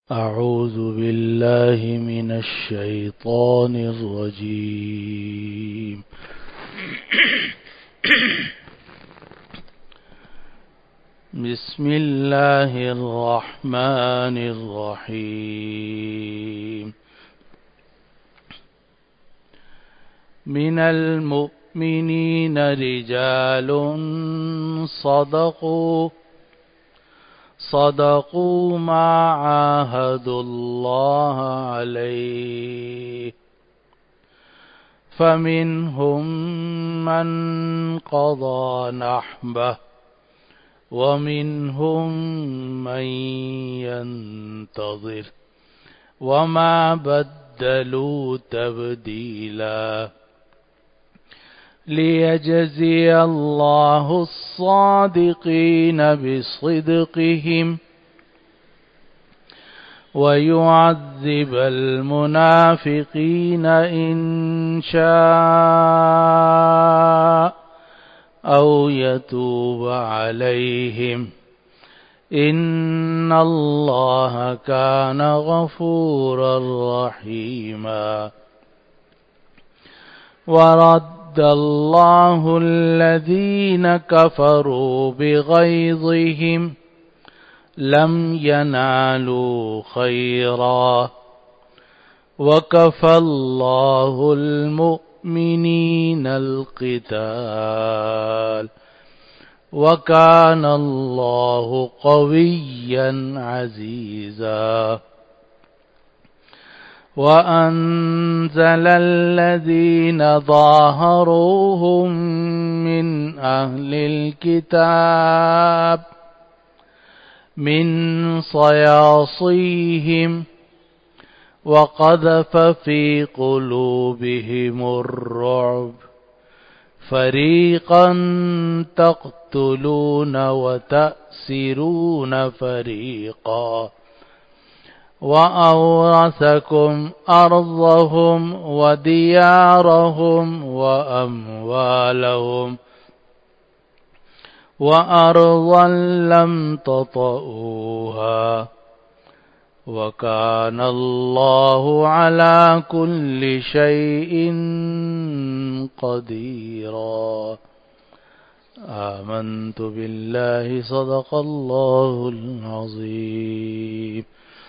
أعوذ بالله من الشيطان الرجيم بسم الله الرحمن الرحيم من المؤمنين رجال صدقوا ما عاهدوا الله عليه فمنهم من قضى نحبه ومنهم من ينتظر وما بدلوا تبديلا ليجزي الله الصادقين بصدقهم ويعذب المنافقين إن شاء أو يتوب عليهم إن الله كان غفورا رحيما ورد الله الذين كفروا بغيظهم لم ينالوا خيرا وكفى الله المؤمنين القتال وكان الله قويا عزيزا وأنزل الذين ظاهروهم من أهل الكتاب من صياصيهم وقذف في قلوبهم الرعب فريقا تقتلون وتأسرون فريقا وأورثكم أرضهم وديارهم وأموالهم وأرضا لم تطئوها وكان الله على كل شيء قديرا آمنت بالله صدق الله العظيم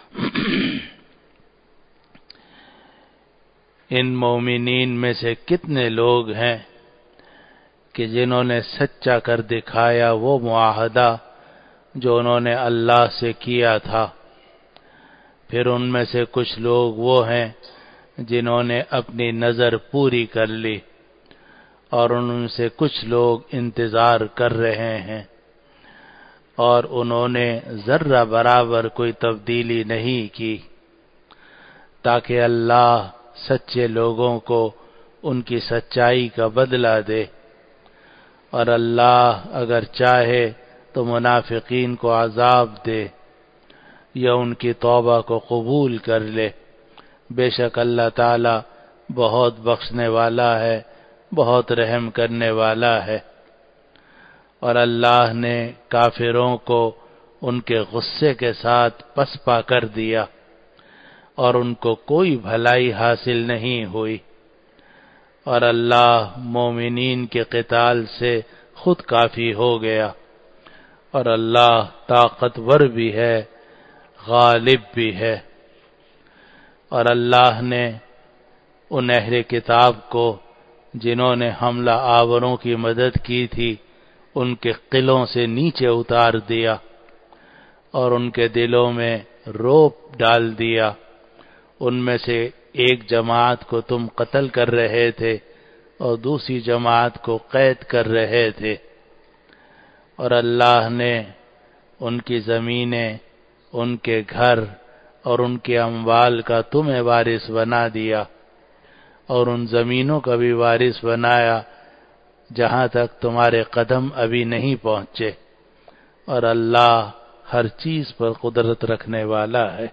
ان مومنین میں سے کتنے لوگ ہیں کہ جنہوں نے سچا کر دکھایا وہ معاہدہ جو انہوں نے اللہ سے کیا تھا، پھر ان میں سے کچھ لوگ وہ ہیں جنہوں نے اپنی نظر پوری کر لی، اور ان میں سے کچھ لوگ انتظار کر رہے ہیں، اور انہوں نے ذرہ برابر کوئی تبدیلی نہیں کی، تاکہ اللہ سچے لوگوں کو ان کی سچائی کا بدلہ دے، اور اللہ اگر چاہے تو منافقین کو عذاب دے یا ان کی توبہ کو قبول کر لے۔ بے شک اللہ تعالی بہت بخشنے والا ہے، بہت رحم کرنے والا ہے۔ اور اللہ نے کافروں کو ان کے غصے کے ساتھ پسپا کر دیا اور ان کو کوئی بھلائی حاصل نہیں ہوئی، اور اللہ مومنین کے قتال سے خود کافی ہو گیا، اور اللہ طاقتور بھی ہے، غالب بھی ہے۔ اور اللہ نے ان اہل کتاب کو جنہوں نے حملہ آوروں کی مدد کی تھی ان کے قلعوں سے نیچے اتار دیا اور ان کے دلوں میں رعب ڈال دیا۔ ان میں سے ایک جماعت کو تم قتل کر رہے تھے اور دوسری جماعت کو قید کر رہے تھے، اور اللہ نے ان کی زمینیں، ان کے گھر اور ان کے اموال کا تمہیں وارث بنا دیا، اور ان زمینوں کا بھی وارث بنایا جہاں تک تمہارے قدم ابھی نہیں پہنچے، اور اللہ ہر چیز پر قدرت رکھنے والا ہے۔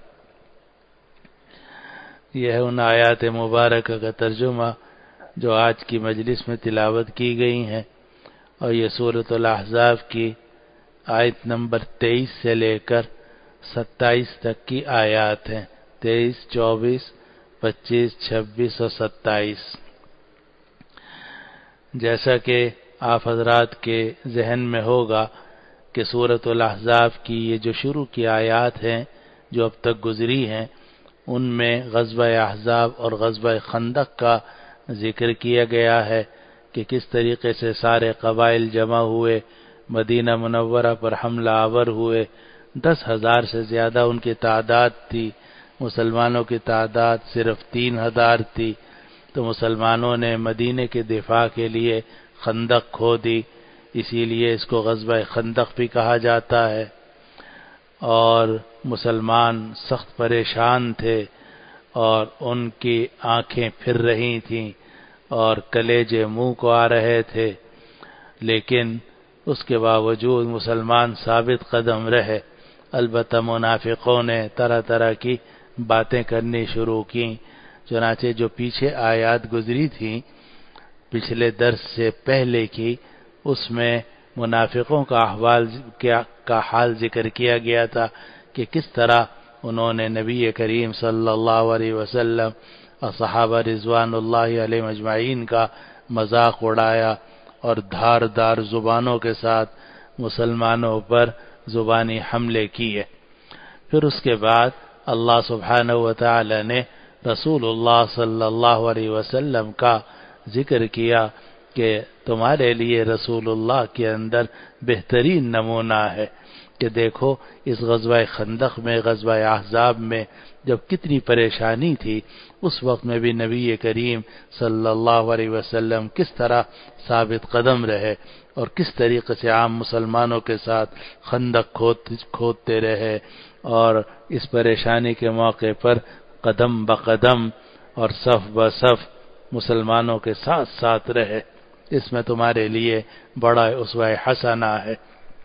یہ ہے ان آیات مبارکہ کا ترجمہ جو آج کی مجلس میں تلاوت کی گئی ہیں، اور یہ سورۃ الاحزاب کی آیت نمبر 23 سے لے کر 27 تک کی آیات ہیں، 23، 24، 25، 26 اور 27۔ جیسا کہ آپ حضرات کے ذہن میں ہوگا کہ سورۃ الاحزاب کی یہ جو شروع کی آیات ہیں جو اب تک گزری ہیں، ان میں غزوہ احزاب اور غزوہ خندق کا ذکر کیا گیا ہے کہ کس طریقے سے سارے قبائل جمع ہوئے، مدینہ منورہ پر حملہ آور ہوئے، 10,000 سے زیادہ ان کی تعداد تھی، مسلمانوں کی تعداد صرف 3,000 تھی، تو مسلمانوں نے مدینے کے دفاع کے لیے خندق کھودی، اسی لیے اس کو غزوہ خندق بھی کہا جاتا ہے۔ اور مسلمان سخت پریشان تھے اور ان کی آنکھیں پھر رہی تھیں اور کلیجے منہ کو آ رہے تھے، لیکن اس کے باوجود مسلمان ثابت قدم رہے۔ البتہ منافقوں نے طرح طرح کی باتیں کرنی شروع کی، چنانچہ جو پیچھے آیات گزری تھیں پچھلے درس سے پہلے کی، اس میں منافقوں کا حال ذکر کیا گیا تھا کہ کس طرح انہوں نے نبی کریم صلی اللہ علیہ وسلم اور صحابہ رضوان اللہ علیہ اجمعین کا مذاق اڑایا اور دھار دار زبانوں کے ساتھ مسلمانوں پر زبانی حملے کیے۔ پھر اس کے بعد اللہ سبحانہ و تعالی نے رسول اللہ صلی اللہ علیہ وسلم کا ذکر کیا کہ تمہارے لیے رسول اللہ کے اندر بہترین نمونہ ہے کہ دیکھو اس غزوہ خندق میں، غزوہ احزاب میں جب کتنی پریشانی تھی، اس وقت میں بھی نبی کریم صلی اللہ علیہ وسلم کس طرح ثابت قدم رہے اور کس طریقے سے عام مسلمانوں کے ساتھ خندق کھودتے رہے، اور اس پریشانی کے موقع پر قدم بقدم اور صف بصف مسلمانوں کے ساتھ ساتھ رہے۔ اس میں تمہارے لیے بڑا اسوہ حسنہ ہے۔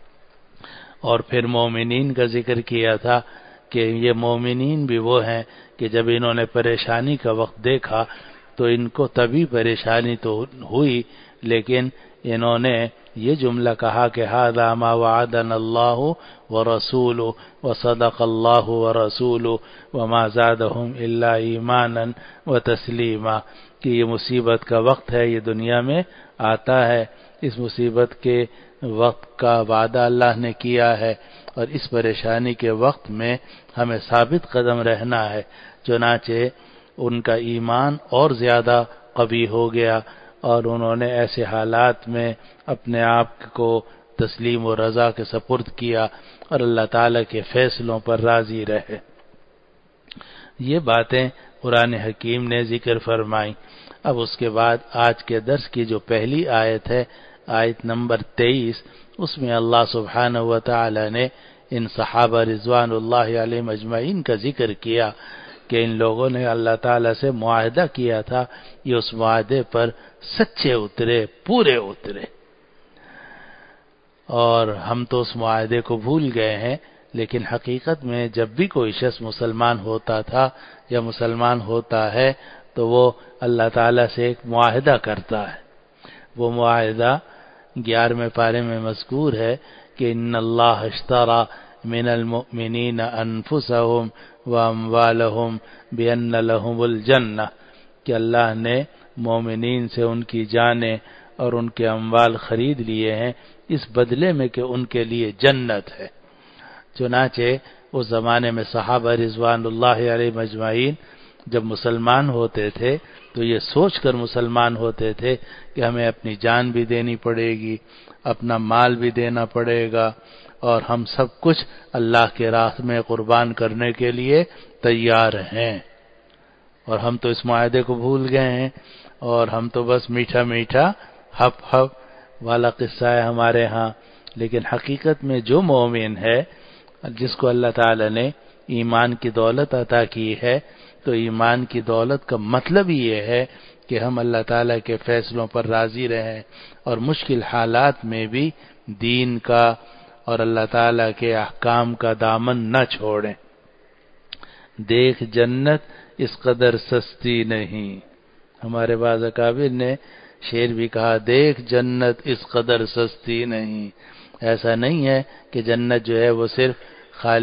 اور پھر مومنین کا ذکر کیا تھا کہ یہ مومنین بھی وہ ہیں کہ جب انہوں نے پریشانی کا وقت دیکھا تو ان کو تبھی پریشانی تو ہوئی، لیکن انہوں نے یہ جملہ کہا کہ ھذا ما وعدنا اللہ ورسولہ وصدق اللہ ورسولہ وما زادہم الا ایمانا وتسلیما، کہ یہ مصیبت کا وقت ہے، یہ دنیا میں آتا ہے، اس مصیبت کے وقت کا وعدہ اللہ نے کیا ہے اور اس پریشانی کے وقت میں ہمیں ثابت قدم رہنا ہے۔ چنانچہ ان کا ایمان اور زیادہ قوی ہو گیا اور انہوں نے ایسے حالات میں اپنے آپ کو تسلیم و رضا کے سپرد کیا اور اللہ تعالی کے فیصلوں پر راضی رہے۔ یہ باتیں قرآن حکیم نے ذکر فرمائی۔ اب اس کے بعد آج کے درس کی جو پہلی آیت ہے، آیت نمبر 23، اس میں اللہ سبحانہ و تعالی نے ان صحابہ رضوان اللہ علیہ اجمعین کا ذکر کیا کہ ان لوگوں نے اللہ تعالی سے معاہدہ کیا تھا، یہ اس معاہدے پر سچے اترے، پورے اترے، اور ہم تو اس معاہدے کو بھول گئے ہیں، لیکن حقیقت میں جب بھی کوئی شخص مسلمان ہوتا تھا یا مسلمان ہوتا ہے تو وہ اللہ تعالی سے ایک معاہدہ کرتا ہے۔ وہ معاہدہ 11ویں پارے میں مذکور ہے کہ ان اللہ اشترى من المؤمنین انفسهم واموالهم بان لهم الجنہ، کہ اللہ نے مومنین سے ان کی جانیں اور ان کے اموال خرید لیے ہیں اس بدلے میں کہ ان کے لیے جنت ہے۔ چنانچہ اس زمانے میں صحابہ رضوان اللہ علیہ اجمعین جب مسلمان ہوتے تھے تو یہ سوچ کر مسلمان ہوتے تھے کہ ہمیں اپنی جان بھی دینی پڑے گی، اپنا مال بھی دینا پڑے گا، اور ہم سب کچھ اللہ کے راہ میں قربان کرنے کے لیے تیار ہیں، اور ہم تو اس معاہدے کو بھول گئے ہیں اور ہم تو بس میٹھا میٹھا ہپ ہپ والا قصہ ہے ہمارے ہاں۔ لیکن حقیقت میں جو مومن ہے جس کو اللہ تعالی نے ایمان کی دولت عطا کی ہے، تو ایمان کی دولت کا مطلب یہ ہے کہ ہم اللہ تعالی کے فیصلوں پر راضی رہیں اور مشکل حالات میں بھی دین کا اور اللہ تعالی کے احکام کا دامن نہ چھوڑیں۔ دیکھ جنت اس قدر سستی نہیں، ہمارے بعض اکابر نے شعر بھی کہا، دیکھ جنت اس قدر سستی نہیں۔ ایسا نہیں ہے کہ جنت جو ہے وہ صرف خالی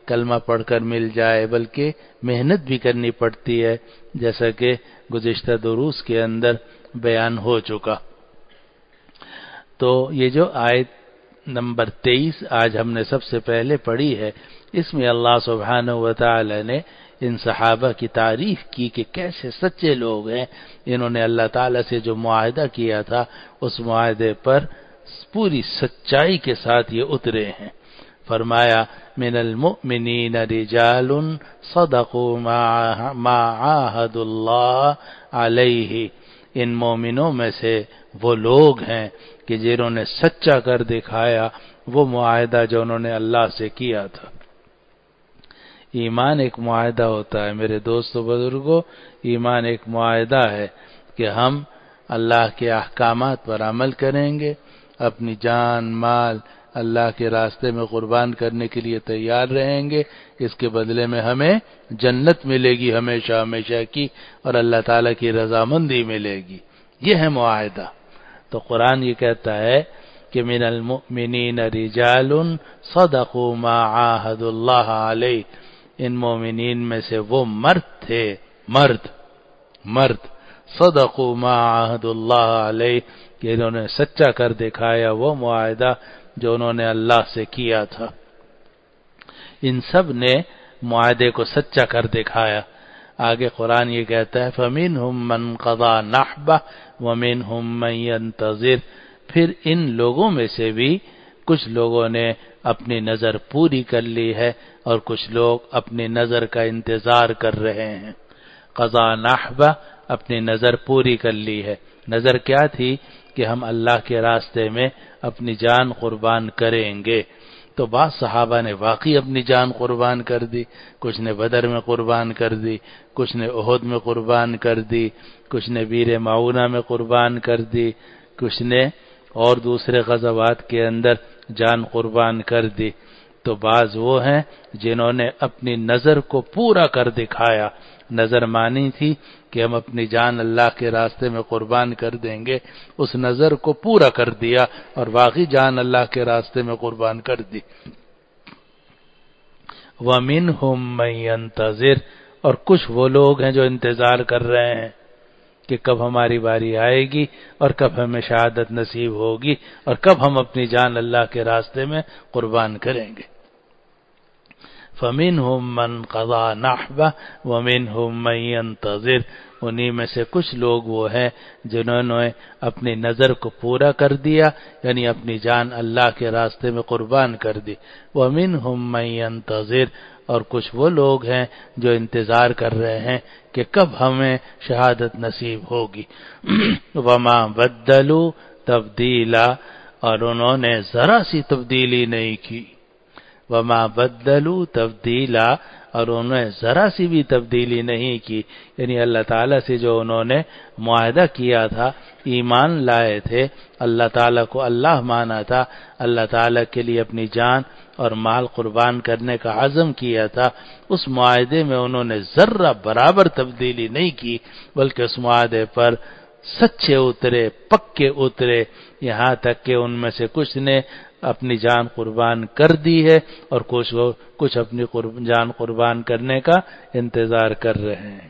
کلمہ پڑھ کر مل جائے، بلکہ محنت بھی کرنی پڑتی ہے، جیسا کہ گزشتہ دروس کے اندر بیان ہو چکا۔ تو یہ جو آیت نمبر 23 آج ہم نے سب سے پہلے پڑھی ہے، اس میں اللہ سبحانہ و تعالی نے ان صحابہ کی تعریف کی کہ کیسے سچے لوگ ہیں، انہوں نے اللہ تعالی سے جو معاہدہ کیا تھا اس معاہدے پر پوری سچائی کے ساتھ یہ اترے ہیں۔ فرمایا من المؤمنین رجال صدقوا ما عاہدوا اللہ علیہ، ان مومنوں میں سے وہ لوگ ہیں کہ جنہوں نے سچا کر دکھایا وہ معاہدہ جو انہوں نے اللہ سے کیا تھا۔ ایمان ایک معاہدہ ہوتا ہے میرے دوستو بزرگوں، ایمان ایک معاہدہ ہے کہ ہم اللہ کے احکامات پر عمل کریں گے، اپنی جان مال اللہ کے راستے میں قربان کرنے کے لیے تیار رہیں گے، اس کے بدلے میں ہمیں جنت ملے گی ہمیشہ ہمیشہ کی، اور اللہ تعالیٰ کی رضامندی ملے گی، یہ ہے معاہدہ۔ تو قرآن یہ کہتا ہے کہ من المؤمنین رجال صدقوا ما عاہدوا اللہ علیہ، ان مومنین میں سے وہ مرد تھے، مرد صدقوا ما عاہدوا اللہ علیہ، کہ انہوں نے سچا کر دکھایا وہ معاہدہ جو انہوں نے اللہ سے کیا تھا۔ ان سب نے معاہدے کو سچا کر دکھایا۔ آگے قرآن یہ کہتا ہے فَمِنْهُمْ مَنْ قَضَى نَحْبَهْ وَمِنْهُمْ مَنْ يَنْتَظِرُ، پھر ان لوگوں میں سے بھی کچھ لوگوں نے اپنی نظر پوری کر لی ہے اور کچھ لوگ اپنی نظر کا انتظار کر رہے ہیں۔ قضا نحبہ، اپنی نظر پوری کر لی ہے۔ نظر کیا تھی؟ کہ ہم اللہ کے راستے میں اپنی جان قربان کریں گے۔ تو بعض صحابہ نے واقعی اپنی جان قربان کر دی، کچھ نے بدر میں قربان کر دی، کچھ نے احد میں قربان کر دی، کچھ نے بیر معونہ میں قربان کر دی، کچھ نے اور دوسرے غزوات کے اندر جان قربان کر دی۔ تو بعض وہ ہیں جنہوں نے اپنی نظر کو پورا کر دکھایا۔ نظر مانی تھی کہ ہم اپنی جان اللہ کے راستے میں قربان کر دیں گے، اس نظر کو پورا کر دیا اور باقی جان اللہ کے راستے میں قربان کر دی۔ وَمِنْهُمْ مَنْ يَنْتَظِرُ، اور کچھ وہ لوگ ہیں جو انتظار کر رہے ہیں کہ کب ہماری باری آئے گی اور کب ہمیں شہادت نصیب ہوگی اور کب ہم اپنی جان اللہ کے راستے میں قربان کریں گے۔ فَمِنْهُمْ مَنْ قَضَى نَحْبَهْ وَمِنْهُمْ مَنْ يَنْتَظِرُ، انہی میں سے کچھ لوگ وہ ہیں جنہوں نے اپنی نظر کو پورا کر دیا، یعنی اپنی جان اللہ کے راستے میں قربان کر دی۔ وَمِنْهُمْ مَنْ يَنْتَظِرُ، اور کچھ وہ لوگ ہیں جو انتظار کر رہے ہیں کہ کب ہمیں شہادت نصیب ہوگی۔ وَمَا بَدَّلُوا تَبْدِيلًا، اور انہوں نے ذرا سی تبدیلی نہیں کی۔ وَمَا بَدَّلُوا تَبْدِيلًا، اور انہوں نے ذرا سی بھی تبدیلی نہیں کی، یعنی اللہ تعالیٰ سے جو انہوں نے معاہدہ کیا تھا، ایمان لائے تھے، اللہ تعالیٰ کو اللہ مانا تھا، اللہ تعالیٰ کے لیے اپنی جان اور مال قربان کرنے کا عزم کیا تھا، اس معاہدے میں انہوں نے ذرہ برابر تبدیلی نہیں کی، بلکہ اس معاہدے پر سچے اترے، پکے اترے، یہاں تک کہ ان میں سے کچھ نے اپنی جان قربان کر دی ہے اور کچھ اپنی جان قربان کرنے کا انتظار کر رہے ہیں۔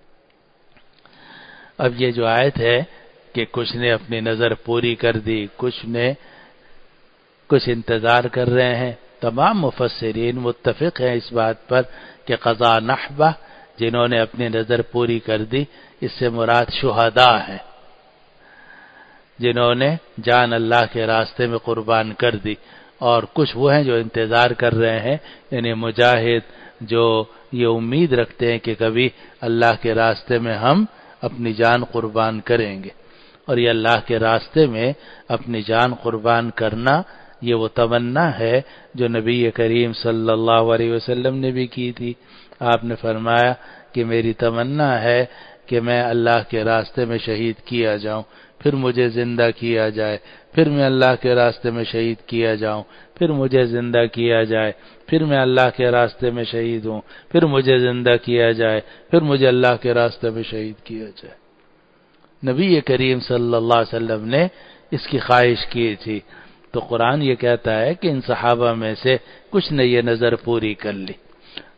اب یہ جو آیت ہے کہ کچھ نے اپنی نظر پوری کر دی، کچھ انتظار کر رہے ہیں، تمام مفسرین متفق ہیں اس بات پر کہ قضا نحبہ، جنہوں نے اپنی نظر پوری کر دی، اس سے مراد شہداء ہیں، جنہوں نے جان اللہ کے راستے میں قربان کر دی، اور کچھ وہ ہیں جو انتظار کر رہے ہیں، یعنی مجاہد جو یہ امید رکھتے ہیں کہ کبھی اللہ کے راستے میں ہم اپنی جان قربان کریں گے۔ اور یہ اللہ کے راستے میں اپنی جان قربان کرنا، یہ وہ تمنا ہے جو نبی کریم صلی اللہ علیہ وسلم نے بھی کی تھی۔ آپ نے فرمایا کہ میری تمنا ہے کہ میں اللہ کے راستے میں شہید کیا جاؤں، پھر مجھے زندہ کیا جائے، پھر میں اللہ کے راستے میں شہید کیا جاؤں، پھر مجھے زندہ کیا جائے، پھر میں اللہ کے راستے میں شہید ہوں، پھر مجھے زندہ کیا جائے، پھر مجھے اللہ کے راستے میں شہید کیا جائے۔ نبی کریم صلی اللہ علیہ وسلم نے اس کی خواہش کی تھی۔ تو قرآن یہ کہتا ہے کہ ان صحابہ میں سے کچھ نے یہ نظر پوری کر لی۔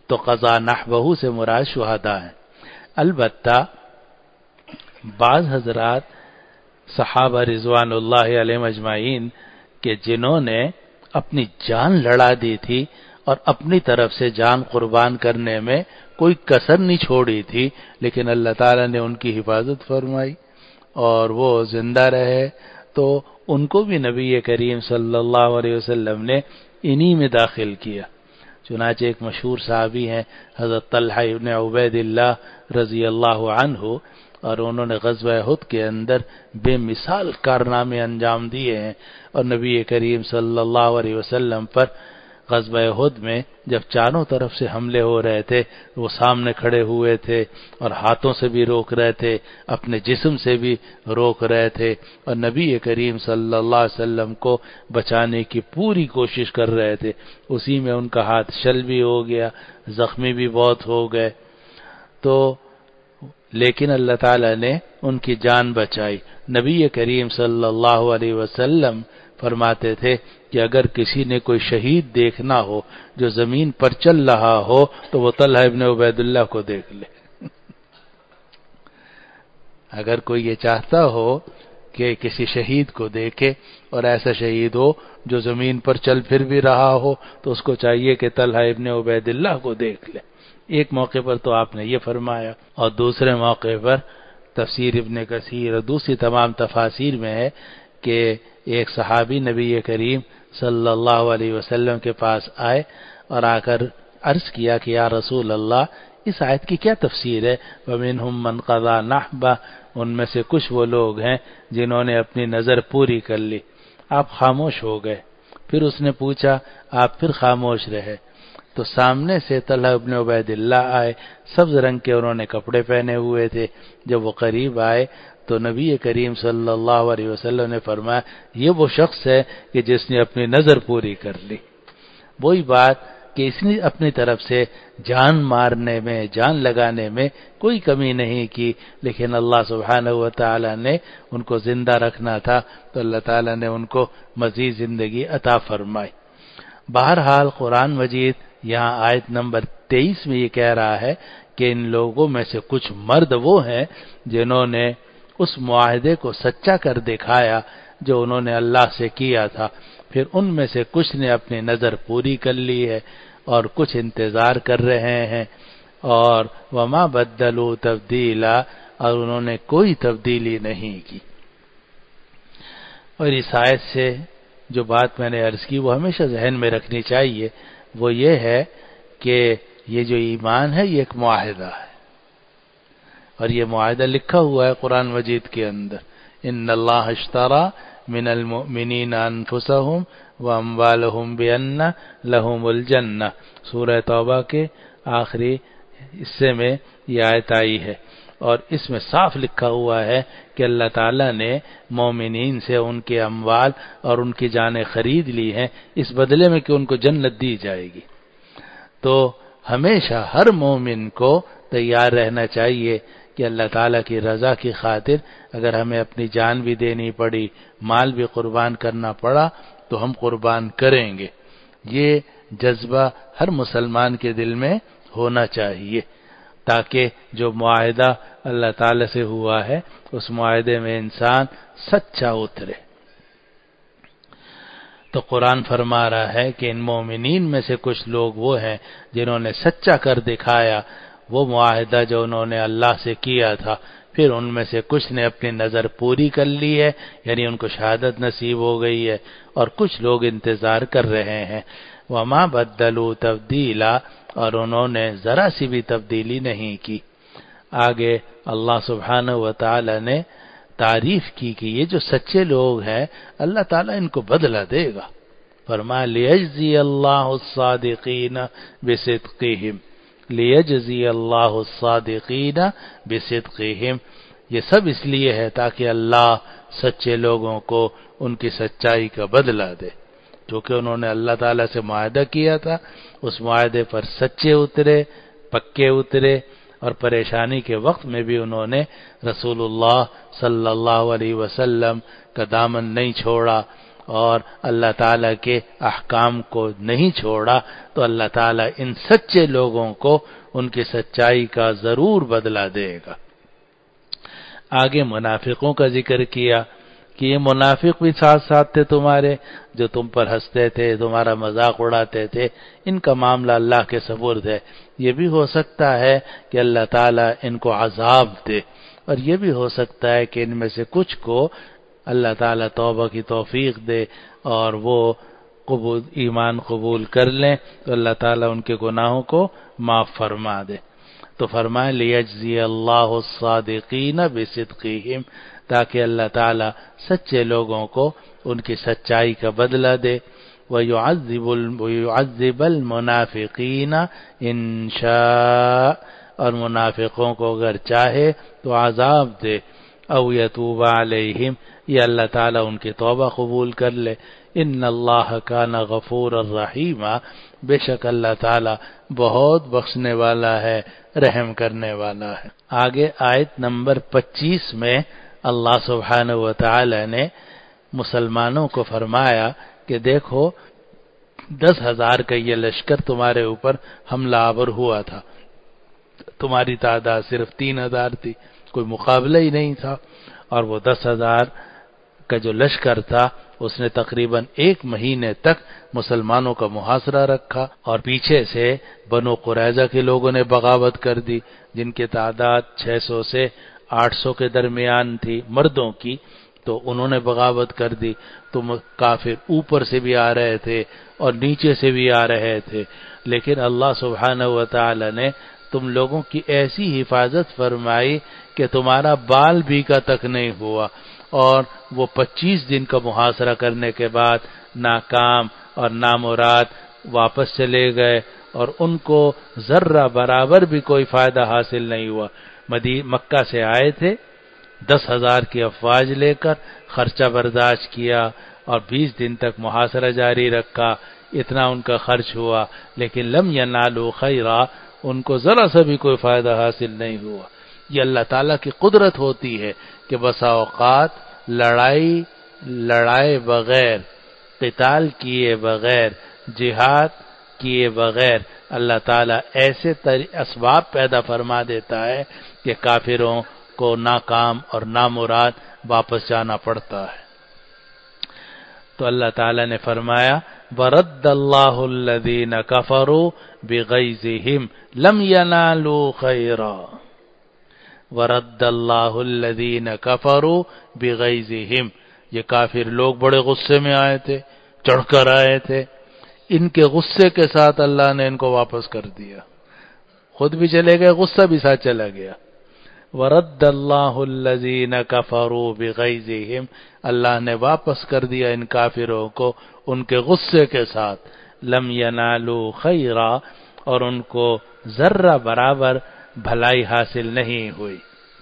تو قضا نحبہ سے مراد شہداء ہیں۔ البتہ بعض حضرات صحابہ رضوان اللہ علیہم اجمعین کہ جنہوں نے اپنی جان لڑا دی تھی اور اپنی طرف سے جان قربان کرنے میں کوئی کسر نہیں چھوڑی تھی، لیکن اللہ تعالیٰ نے ان کی حفاظت فرمائی اور وہ زندہ رہے، تو ان کو بھی نبی کریم صلی اللہ علیہ وسلم نے انہی میں داخل کیا۔ چنانچہ ایک مشہور صحابی ہیں حضرت طلحہ ابن عبید اللہ رضی اللہ عنہ، اور انہوں نے غزوہ احد کے اندر بے مثال کارنامے انجام دیے ہیں، اور نبی کریم صلی اللہ علیہ وسلم پر غزوہ احد میں جب چاروں طرف سے حملے ہو رہے تھے وہ سامنے کھڑے ہوئے تھے اور ہاتھوں سے بھی روک رہے تھے، اپنے جسم سے بھی روک رہے تھے، اور نبی کریم صلی اللہ علیہ وسلم کو بچانے کی پوری کوشش کر رہے تھے۔ اسی میں ان کا ہاتھ شل بھی ہو گیا، زخمی بھی بہت ہو گئے، تو لیکن اللہ تعالی نے ان کی جان بچائی۔ نبی کریم صلی اللہ علیہ وسلم فرماتے تھے کہ اگر کسی نے کوئی شہید دیکھنا ہو جو زمین پر چل رہا ہو تو وہ طلحہ ابن عبید اللہ کو دیکھ لے۔ اگر کوئی یہ چاہتا ہو کہ کسی شہید کو دیکھے اور ایسا شہید ہو جو زمین پر چل پھر بھی رہا ہو تو اس کو چاہیے کہ طلحہ ابن عبید اللہ کو دیکھ لے۔ ایک موقع پر تو آپ نے یہ فرمایا، اور دوسرے موقع پر تفسیر ابن کثیر اور دوسری تمام تفاسیر میں ہے کہ ایک صحابی نبی کریم صلی اللہ علیہ وسلم کے پاس آئے اور آ کر عرض کیا کہ یا رسول اللہ، اس آیت کی کیا تفسیر ہے؟ وَمِنْهُمْ مَنْ قَضَى نَحْبَهُ، ان میں سے کچھ وہ لوگ ہیں جنہوں نے اپنی نظر پوری کر لی۔ آپ خاموش ہو گئے، پھر اس نے پوچھا، آپ پھر خاموش رہے، تو سامنے سے طلحہ ابن عبید اللہ آئے، سبز رنگ کے انہوں نے کپڑے پہنے ہوئے تھے۔ جب وہ قریب آئے تو نبی کریم صلی اللہ علیہ وسلم نے فرمایا، یہ وہ شخص ہے کہ جس نے اپنی نظر پوری کر لی۔ وہی بات کہ اس نے اپنی طرف سے جان مارنے میں، جان لگانے میں کوئی کمی نہیں کی، لیکن اللہ سبحانہ و تعالی نے ان کو زندہ رکھنا تھا تو اللہ تعالی نے ان کو مزید زندگی عطا فرمائی۔ بہرحال قرآن مجید یہاں آیت نمبر 23 میں یہ کہہ رہا ہے کہ ان لوگوں میں سے کچھ مرد وہ ہیں جنہوں نے اس معاہدے کو سچا کر دکھایا جو انہوں نے اللہ سے کیا تھا، پھر ان میں سے کچھ نے اپنی نظر پوری کر لی ہے اور کچھ انتظار کر رہے ہیں، اور وما بدلوا تبدیلا، اور انہوں نے کوئی تبدیلی نہیں کی۔ اور اس آیت سے جو بات میں نے عرض کی وہ ہمیشہ ذہن میں رکھنی چاہیے، وہ یہ ہے کہ یہ جو ایمان ہے یہ ایک معاہدہ ہے، اور یہ معاہدہ لکھا ہوا ہے قرآن مجید کے اندر، ان اللہ اشترى من المؤمنین انفسهم واموالهم بان لهم الجنہ، سورہ توبہ کے آخری حصے میں یہ آیت آئی ہے، اور اس میں صاف لکھا ہوا ہے کہ اللہ تعالیٰ نے مومنین سے ان کے اموال اور ان کی جانیں خرید لی ہیں اس بدلے میں کہ ان کو جنت دی جائے گی۔ تو ہمیشہ ہر مومن کو تیار رہنا چاہیے کہ اللہ تعالیٰ کی رضا کی خاطر اگر ہمیں اپنی جان بھی دینی پڑی، مال بھی قربان کرنا پڑا تو ہم قربان کریں گے۔ یہ جذبہ ہر مسلمان کے دل میں ہونا چاہیے تاکہ جو معاہدہ اللہ تعالیٰ سے ہوا ہے اس معاہدے میں انسان سچا اترے۔ تو قرآن فرما رہا ہے کہ ان مومنین میں سے کچھ لوگ وہ ہیں جنہوں نے سچا کر دکھایا وہ معاہدہ جو انہوں نے اللہ سے کیا تھا، پھر ان میں سے کچھ نے اپنی نظر پوری کر لی ہے، یعنی ان کو شہادت نصیب ہو گئی ہے، اور کچھ لوگ انتظار کر رہے ہیں۔ وما بدلوا تبدیلا، اور انہوں نے ذرا سی بھی تبدیلی نہیں کی۔ آگے اللہ سبحانہ و تعالی نے تعریف کی کہ یہ جو سچے لوگ ہیں اللہ تعالیٰ ان کو بدلہ دے گا۔ فرمایا لیجزی اللہ الصادقین بصدقہم، لیجزی اللہ الصادقین بصدقہم، یہ سب اس لیے ہے تاکہ اللہ سچے لوگوں کو ان کی سچائی کا بدلہ دے، کیونکہ انہوں نے اللہ تعالیٰ سے معاہدہ کیا تھا، اس معاہدے پر سچے اترے، پکے اترے، اور پریشانی کے وقت میں بھی انہوں نے رسول اللہ صلی اللہ علیہ وسلم کا دامن نہیں چھوڑا، اور اللہ تعالیٰ کے احکام کو نہیں چھوڑا تو اللہ تعالیٰ ان سچے لوگوں کو ان کی سچائی کا ضرور بدلہ دے گا۔ آگے منافقوں کا ذکر کیا کہ یہ منافق بھی ساتھ ساتھ تھے تمہارے، جو تم پر ہنستے تھے، تمہارا مذاق اڑاتے تھے، ان کا معاملہ اللہ کے سپرد ہے۔ یہ بھی ہو سکتا ہے کہ اللہ تعالیٰ ان کو عذاب دے، اور یہ بھی ہو سکتا ہے کہ ان میں سے کچھ کو اللہ تعالیٰ توبہ کی توفیق دے اور وہ ایمان قبول کر لیں تو اللہ تعالیٰ ان کے گناہوں کو معاف فرما دے۔ تو فرمائے لیجزی اللہ الصادقین بصدقہم، تاکہ اللہ تعالیٰ سچے لوگوں کو ان کی سچائی کا بدلہ دے۔ وَيُعَذِّبَ الْمُنَافِقِينَ إِن شَاءَ، اور منافقوں کو اگر چاہے تو عذاب دے۔ او یتوب علیہم، یا اللہ تعالیٰ ان کی توبہ قبول کر لے۔ ان اللہ کان غفورا رحیما، بے شک اللہ تعالیٰ بہت بخشنے والا ہے، رحم کرنے والا ہے۔ آگے آیت نمبر 25 میں اللہ سبحانہ و تعالی نے مسلمانوں کو فرمایا کہ دیکھو 10,000 کا یہ لشکر تمہارے اوپر حملہ آور ہوا تھا، تمہاری تعداد صرف 3,000 تھی، کوئی مقابلہ ہی نہیں تھا، اور وہ 10,000 کا جو لشکر تھا اس نے تقریباً 1 مہینے تک مسلمانوں کا محاصرہ رکھا، اور پیچھے سے بنو قریظہ کے لوگوں نے بغاوت کر دی، جن کی تعداد 600 سے 800 کے درمیان تھی مردوں کی، تو انہوں نے بغاوت کر دی۔ تو کافر اوپر سے بھی آ رہے تھے اور نیچے سے بھی آ رہے تھے، لیکن اللہ سبحانہ و تعالی نے تم لوگوں کی ایسی حفاظت فرمائی کہ تمہارا بال بیکا تک نہیں ہوا، اور وہ 25 دن کا محاصرہ کرنے کے بعد ناکام اور نامراد واپس چلے گئے، اور ان کو ذرہ برابر بھی کوئی فائدہ حاصل نہیں ہوا۔ مکہ سے آئے تھے 10,000 کی افواج لے کر، خرچہ برداشت کیا اور 20 دن تک محاصرہ جاری رکھا، اتنا ان کا خرچ ہوا، لیکن لم ینالوا خیرا، ان کو ذرا سا بھی کوئی فائدہ حاصل نہیں ہوا۔ یہ اللہ تعالیٰ کی قدرت ہوتی ہے کہ بسا اوقات لڑائے بغیر، قتال کیے بغیر، جہاد کیے بغیر اللہ تعالیٰ ایسے اسباب پیدا فرما دیتا ہے کہ کافروں کو ناکام اور نامراد واپس جانا پڑتا ہے۔ تو اللہ تعالیٰ نے فرمایا وَرَدَّ اللَّهُ الَّذِينَ كَفَرُوا بِغَيْظِهِمْ لَمْ يَنَالُوا خَيْرًا، وَرَدَّ اللَّهُ الَّذِينَ كَفَرُوا بِغَيْظِهِمْ، یہ کافر لوگ بڑے غصے میں آئے تھے، چڑھ کر آئے تھے، ان کے غصے کے ساتھ اللہ نے ان کو واپس کر دیا، خود بھی چلے گئے، غصہ بھی ساتھ چلا گیا۔ وَرَدَّ اللَّهُ الَّذِينَ كَفَرُوا بِغَيْظِهِمْ، اللہ نے واپس کر دیا ان کافروں کو ان کے غصے کے ساتھ، لم ينالوا خیرا، اور ان کو ذرہ برابر بھلائی حاصل نہیں ہوئی۔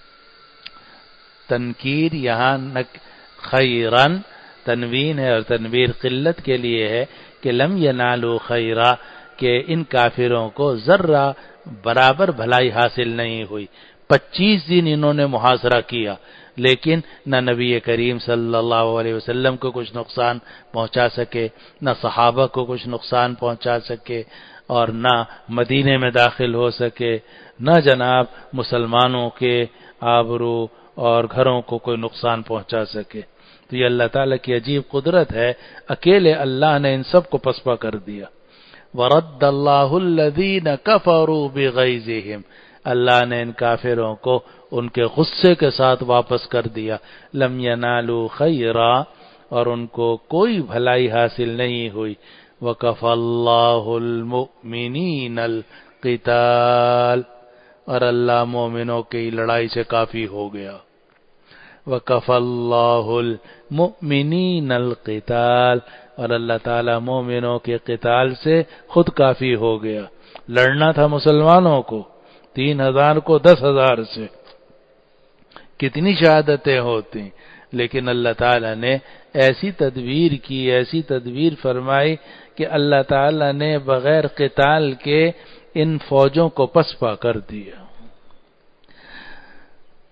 تنکیر یہاں خیرن تنوین ہے، اور تنویر قلت کے لیے ہے کہ لم ینالوا خیرا، کہ ان کافروں کو ذرہ برابر بھلائی حاصل نہیں ہوئی۔ 25 دن انہوں نے محاصرہ کیا، لیکن نہ نبی کریم صلی اللہ علیہ وسلم کو کچھ نقصان پہنچا سکے، نہ صحابہ کو کچھ نقصان پہنچا سکے، اور نہ مدینے میں داخل ہو سکے، نہ جناب مسلمانوں کے آبرو اور گھروں کو کوئی نقصان پہنچا سکے۔ تو یہ اللہ تعالیٰ کی عجیب قدرت ہے، اکیلے اللہ نے ان سب کو پسپا کر دیا۔ وَرَدَّ اللَّهُ الَّذِينَ كَفَرُوا بِغَيْظِهِمْ، اللہ نے ان کافروں کو ان کے غصے کے ساتھ واپس کر دیا، لم ینالوا خیرا، اور ان کو کوئی بھلائی حاصل نہیں ہوئی۔ وَكَفَى اللَّهُ الْمُؤْمِنِينَ الْقِتَالَ، اور اللہ مومنوں کی لڑائی سے کافی ہو گیا۔ وَكَفَى اللَّهُ الْمُؤْمِنِينَ الْقِتَالَ، اور اللہ تعالیٰ مومنوں کے قتال سے خود کافی ہو گیا۔ لڑنا تھا مسلمانوں کو 3,000 کو 10,000 سے، کتنی شہادتیں ہوتی، لیکن اللہ تعالیٰ نے ایسی تدبیر کی، ایسی تدبیر فرمائی کہ اللہ تعالیٰ نے بغیر قتال کے ان فوجوں کو پسپا کر دیا۔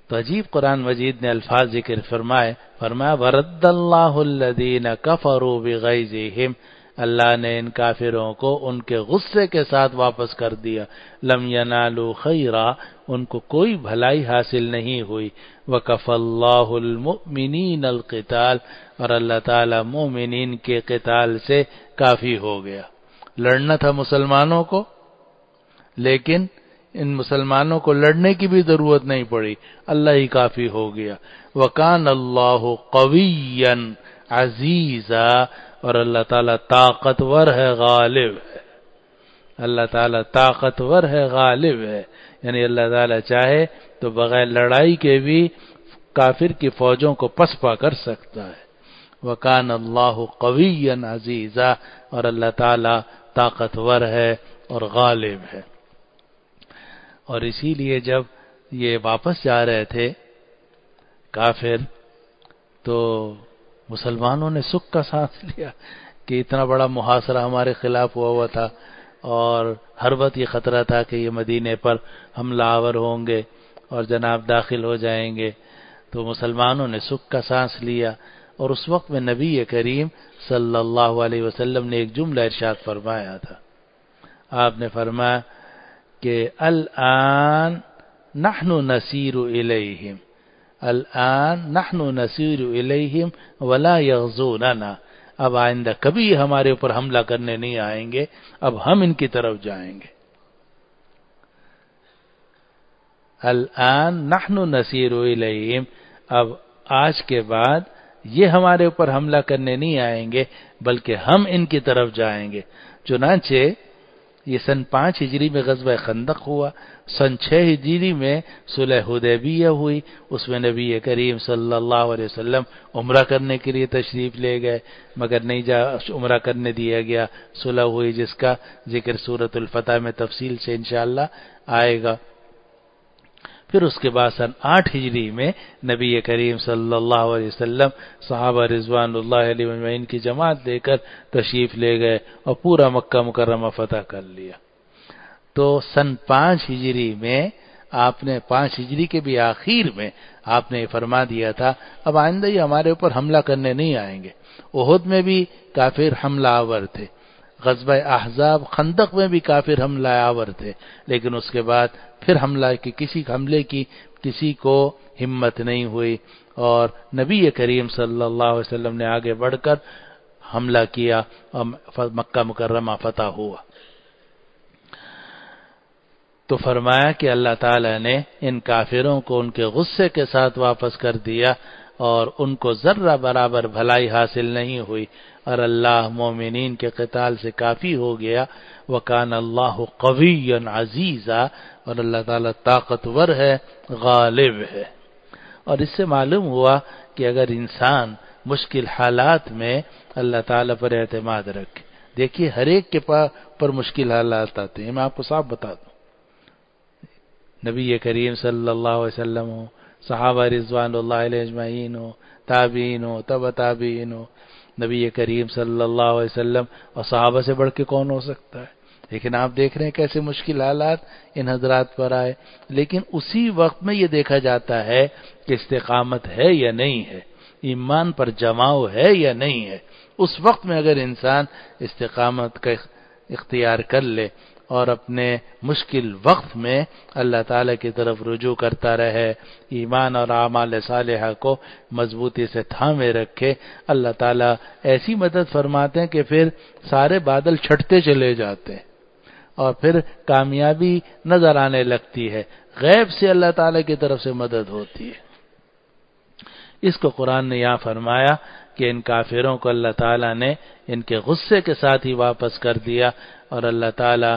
تو عجیب قرآن مجید نے الفاظ ذکر فرمایا وَرَدَّ اللَّهُ الَّذِينَ كَفَرُوا بِغَيْظِهِمْ، اللہ نے ان کافروں کو ان کے غصے کے ساتھ واپس کر دیا. لم ينالوا خیرا، ان کو کوئی بھلائی حاصل نہیں ہوئی. وَكَفَى اللَّهُ الْمُؤْمِنِينَ الْقِتَالَ، اور اللہ تعالی مومنین کے قتال سے کافی ہو گیا. لڑنا تھا مسلمانوں کو، لیکن ان مسلمانوں کو لڑنے کی بھی ضرورت نہیں پڑی، اللہ ہی کافی ہو گیا. وَكَانَ اللَّهُ قَوِيًّا عَزِيزًا، اور اللہ تعالیٰ طاقتور ہے، غالب ہے. اللہ تعالیٰ طاقتور ہے، غالب ہے، یعنی اللہ تعالیٰ چاہے تو بغیر لڑائی کے بھی کافر کی فوجوں کو پسپا کر سکتا ہے. وَكَانَ اللَّهُ قَوِيًّا عَزِيزًا، اور اللہ تعالیٰ طاقتور ہے اور غالب ہے. اور اسی لیے جب یہ واپس جا رہے تھے کافر، تو مسلمانوں نے سکھ کا سانس لیا کہ اتنا بڑا محاصرہ ہمارے خلاف ہوا تھا، اور ہر وقت یہ خطرہ تھا کہ یہ مدینے پر حملہ آور ہوں گے اور جناب داخل ہو جائیں گے. تو مسلمانوں نے سکھ کا سانس لیا. اور اس وقت میں نبی کریم صلی اللہ علیہ وسلم نے ایک جملہ ارشاد فرمایا تھا. آپ نے فرمایا کہ الآن نحن نسیر الیہم، الآن نحن نسیر الیہم ولا یغزوننا، اب آئندہ کبھی ہمارے اوپر حملہ کرنے نہیں آئیں گے، اب ہم ان کی طرف جائیں گے. الآن نحن نسیر الیہم، اب آج کے بعد یہ ہمارے اوپر حملہ کرنے نہیں آئیں گے بلکہ ہم ان کی طرف جائیں گے. چنانچہ یہ سن 5 ہجری میں غزوہ خندق ہوا، سن 6 ہجری میں صلح حدیبیہ ہوئی، اس میں نبی کریم صلی اللہ علیہ وسلم عمرہ کرنے کے لیے تشریف لے گئے، مگر نہیں عمرہ کرنے دیا گیا. صلح ہوئی جس کا ذکر سورۃ الفتح میں تفصیل سے انشاءاللہ آئے گا. پھر اس کے بعد سن 8 ہجری میں نبی کریم صلی اللہ علیہ وسلم صحابہ رضوان اللہ علیہ اجمعین کی جماعت لے کر تشریف لے گئے اور پورا مکہ مکرمہ فتح کر لیا. تو سن 5 ہجری میں آپ نے 5 ہجری کے بھی آخر میں آپ نے فرما دیا تھا اب آئندہ یہ ہمارے اوپر حملہ کرنے نہیں آئیں گے. احد میں بھی کافر حملہ آور تھے، غزوہ احزاب خندق میں بھی کافر حملہ آور تھے، لیکن اس کے بعد پھر حملے کی کسی کو ہمت نہیں ہوئی، اور نبی کریم صلی اللہ علیہ وسلم نے آگے بڑھ کر حملہ کیا اور مکہ مکرمہ فتح ہوا. تو فرمایا کہ اللہ تعالی نے ان کافروں کو ان کے غصے کے ساتھ واپس کر دیا اور ان کو ذرہ برابر بھلائی حاصل نہیں ہوئی، اور اللہ مومنین کے قتال سے کافی ہو گیا. وَكَانَ اللَّهُ قَوِيًّا عَزِيزًا، اور اللہ تعالیٰ طاقتور ہے، غالب ہے. اور اس سے معلوم ہوا کہ اگر انسان مشکل حالات میں اللہ تعالیٰ پر اعتماد رکھے، دیکھیے ہر ایک کے پر مشکل حالات آتے ہیں. میں آپ کو صاف بتا دوں، نبی کریم صلی اللہ علیہ وسلم ہو، صحابہ رضوان اللہ علیہ اجمعین ہو، تابعین ہو، تبع تابعین ہو، نبی کریم صلی اللہ علیہ وسلم اور صحابہ سے بڑھ کے کون ہو سکتا ہے؟ لیکن آپ دیکھ رہے ہیں کیسے مشکل حالات ان حضرات پر آئے، لیکن اسی وقت میں یہ دیکھا جاتا ہے کہ استقامت ہے یا نہیں ہے، ایمان پر جماؤ ہے یا نہیں ہے. اس وقت میں اگر انسان استقامت کا اختیار کر لے اور اپنے مشکل وقت میں اللہ تعالی کی طرف رجوع کرتا رہے، ایمان اور اعمال صالحہ کو مضبوطی سے تھامے رکھے، اللہ تعالی ایسی مدد فرماتے ہیں کہ پھر سارے بادل چھٹتے چلے جاتے ہیں اور پھر کامیابی نظر آنے لگتی ہے. غیب سے اللہ تعالی کی طرف سے مدد ہوتی ہے. اس کو قرآن نے یہاں فرمایا کہ ان کافروں کو اللہ تعالیٰ نے ان کے غصے کے ساتھ ہی واپس کر دیا، اور اللہ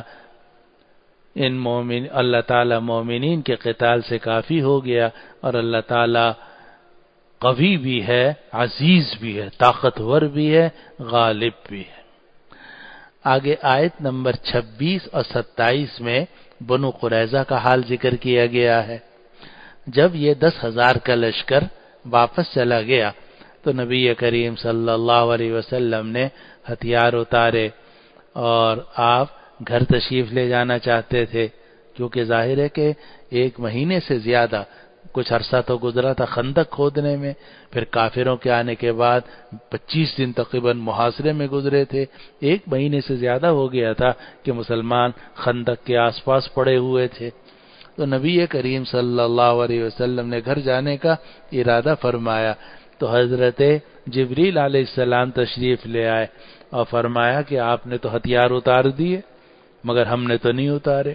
تعالیٰ مومنین کے قتال سے کافی ہو گیا، اور اللہ تعالیٰ قوی بھی ہے، عزیز بھی ہے، طاقتور بھی ہے، غالب بھی ہے. آگے آیت نمبر 26 اور 27 میں بنو قریظہ کا حال ذکر کیا گیا ہے. جب یہ 10,000 کا لشکر واپس چلا گیا تو نبی کریم صلی اللہ علیہ وسلم نے ہتھیار اتارے اور آپ گھر تشریف لے جانا چاہتے تھے، کیونکہ ظاہر ہے کہ 1 مہینے سے زیادہ کچھ عرصہ تو گزرا تھا خندق کھودنے میں، پھر کافروں کے آنے کے بعد 25 دن تقریباً محاصرے میں گزرے تھے، 1 مہینے سے زیادہ ہو گیا تھا کہ مسلمان خندق کے آس پاس پڑے ہوئے تھے۔ تو نبی کریم صلی اللہ علیہ وسلم نے گھر جانے کا ارادہ فرمایا تو حضرت جبریل علیہ السلام تشریف لے آئے اور فرمایا کہ آپ نے تو ہتھیار اتار دیے مگر ہم نے تو نہیں اتارے،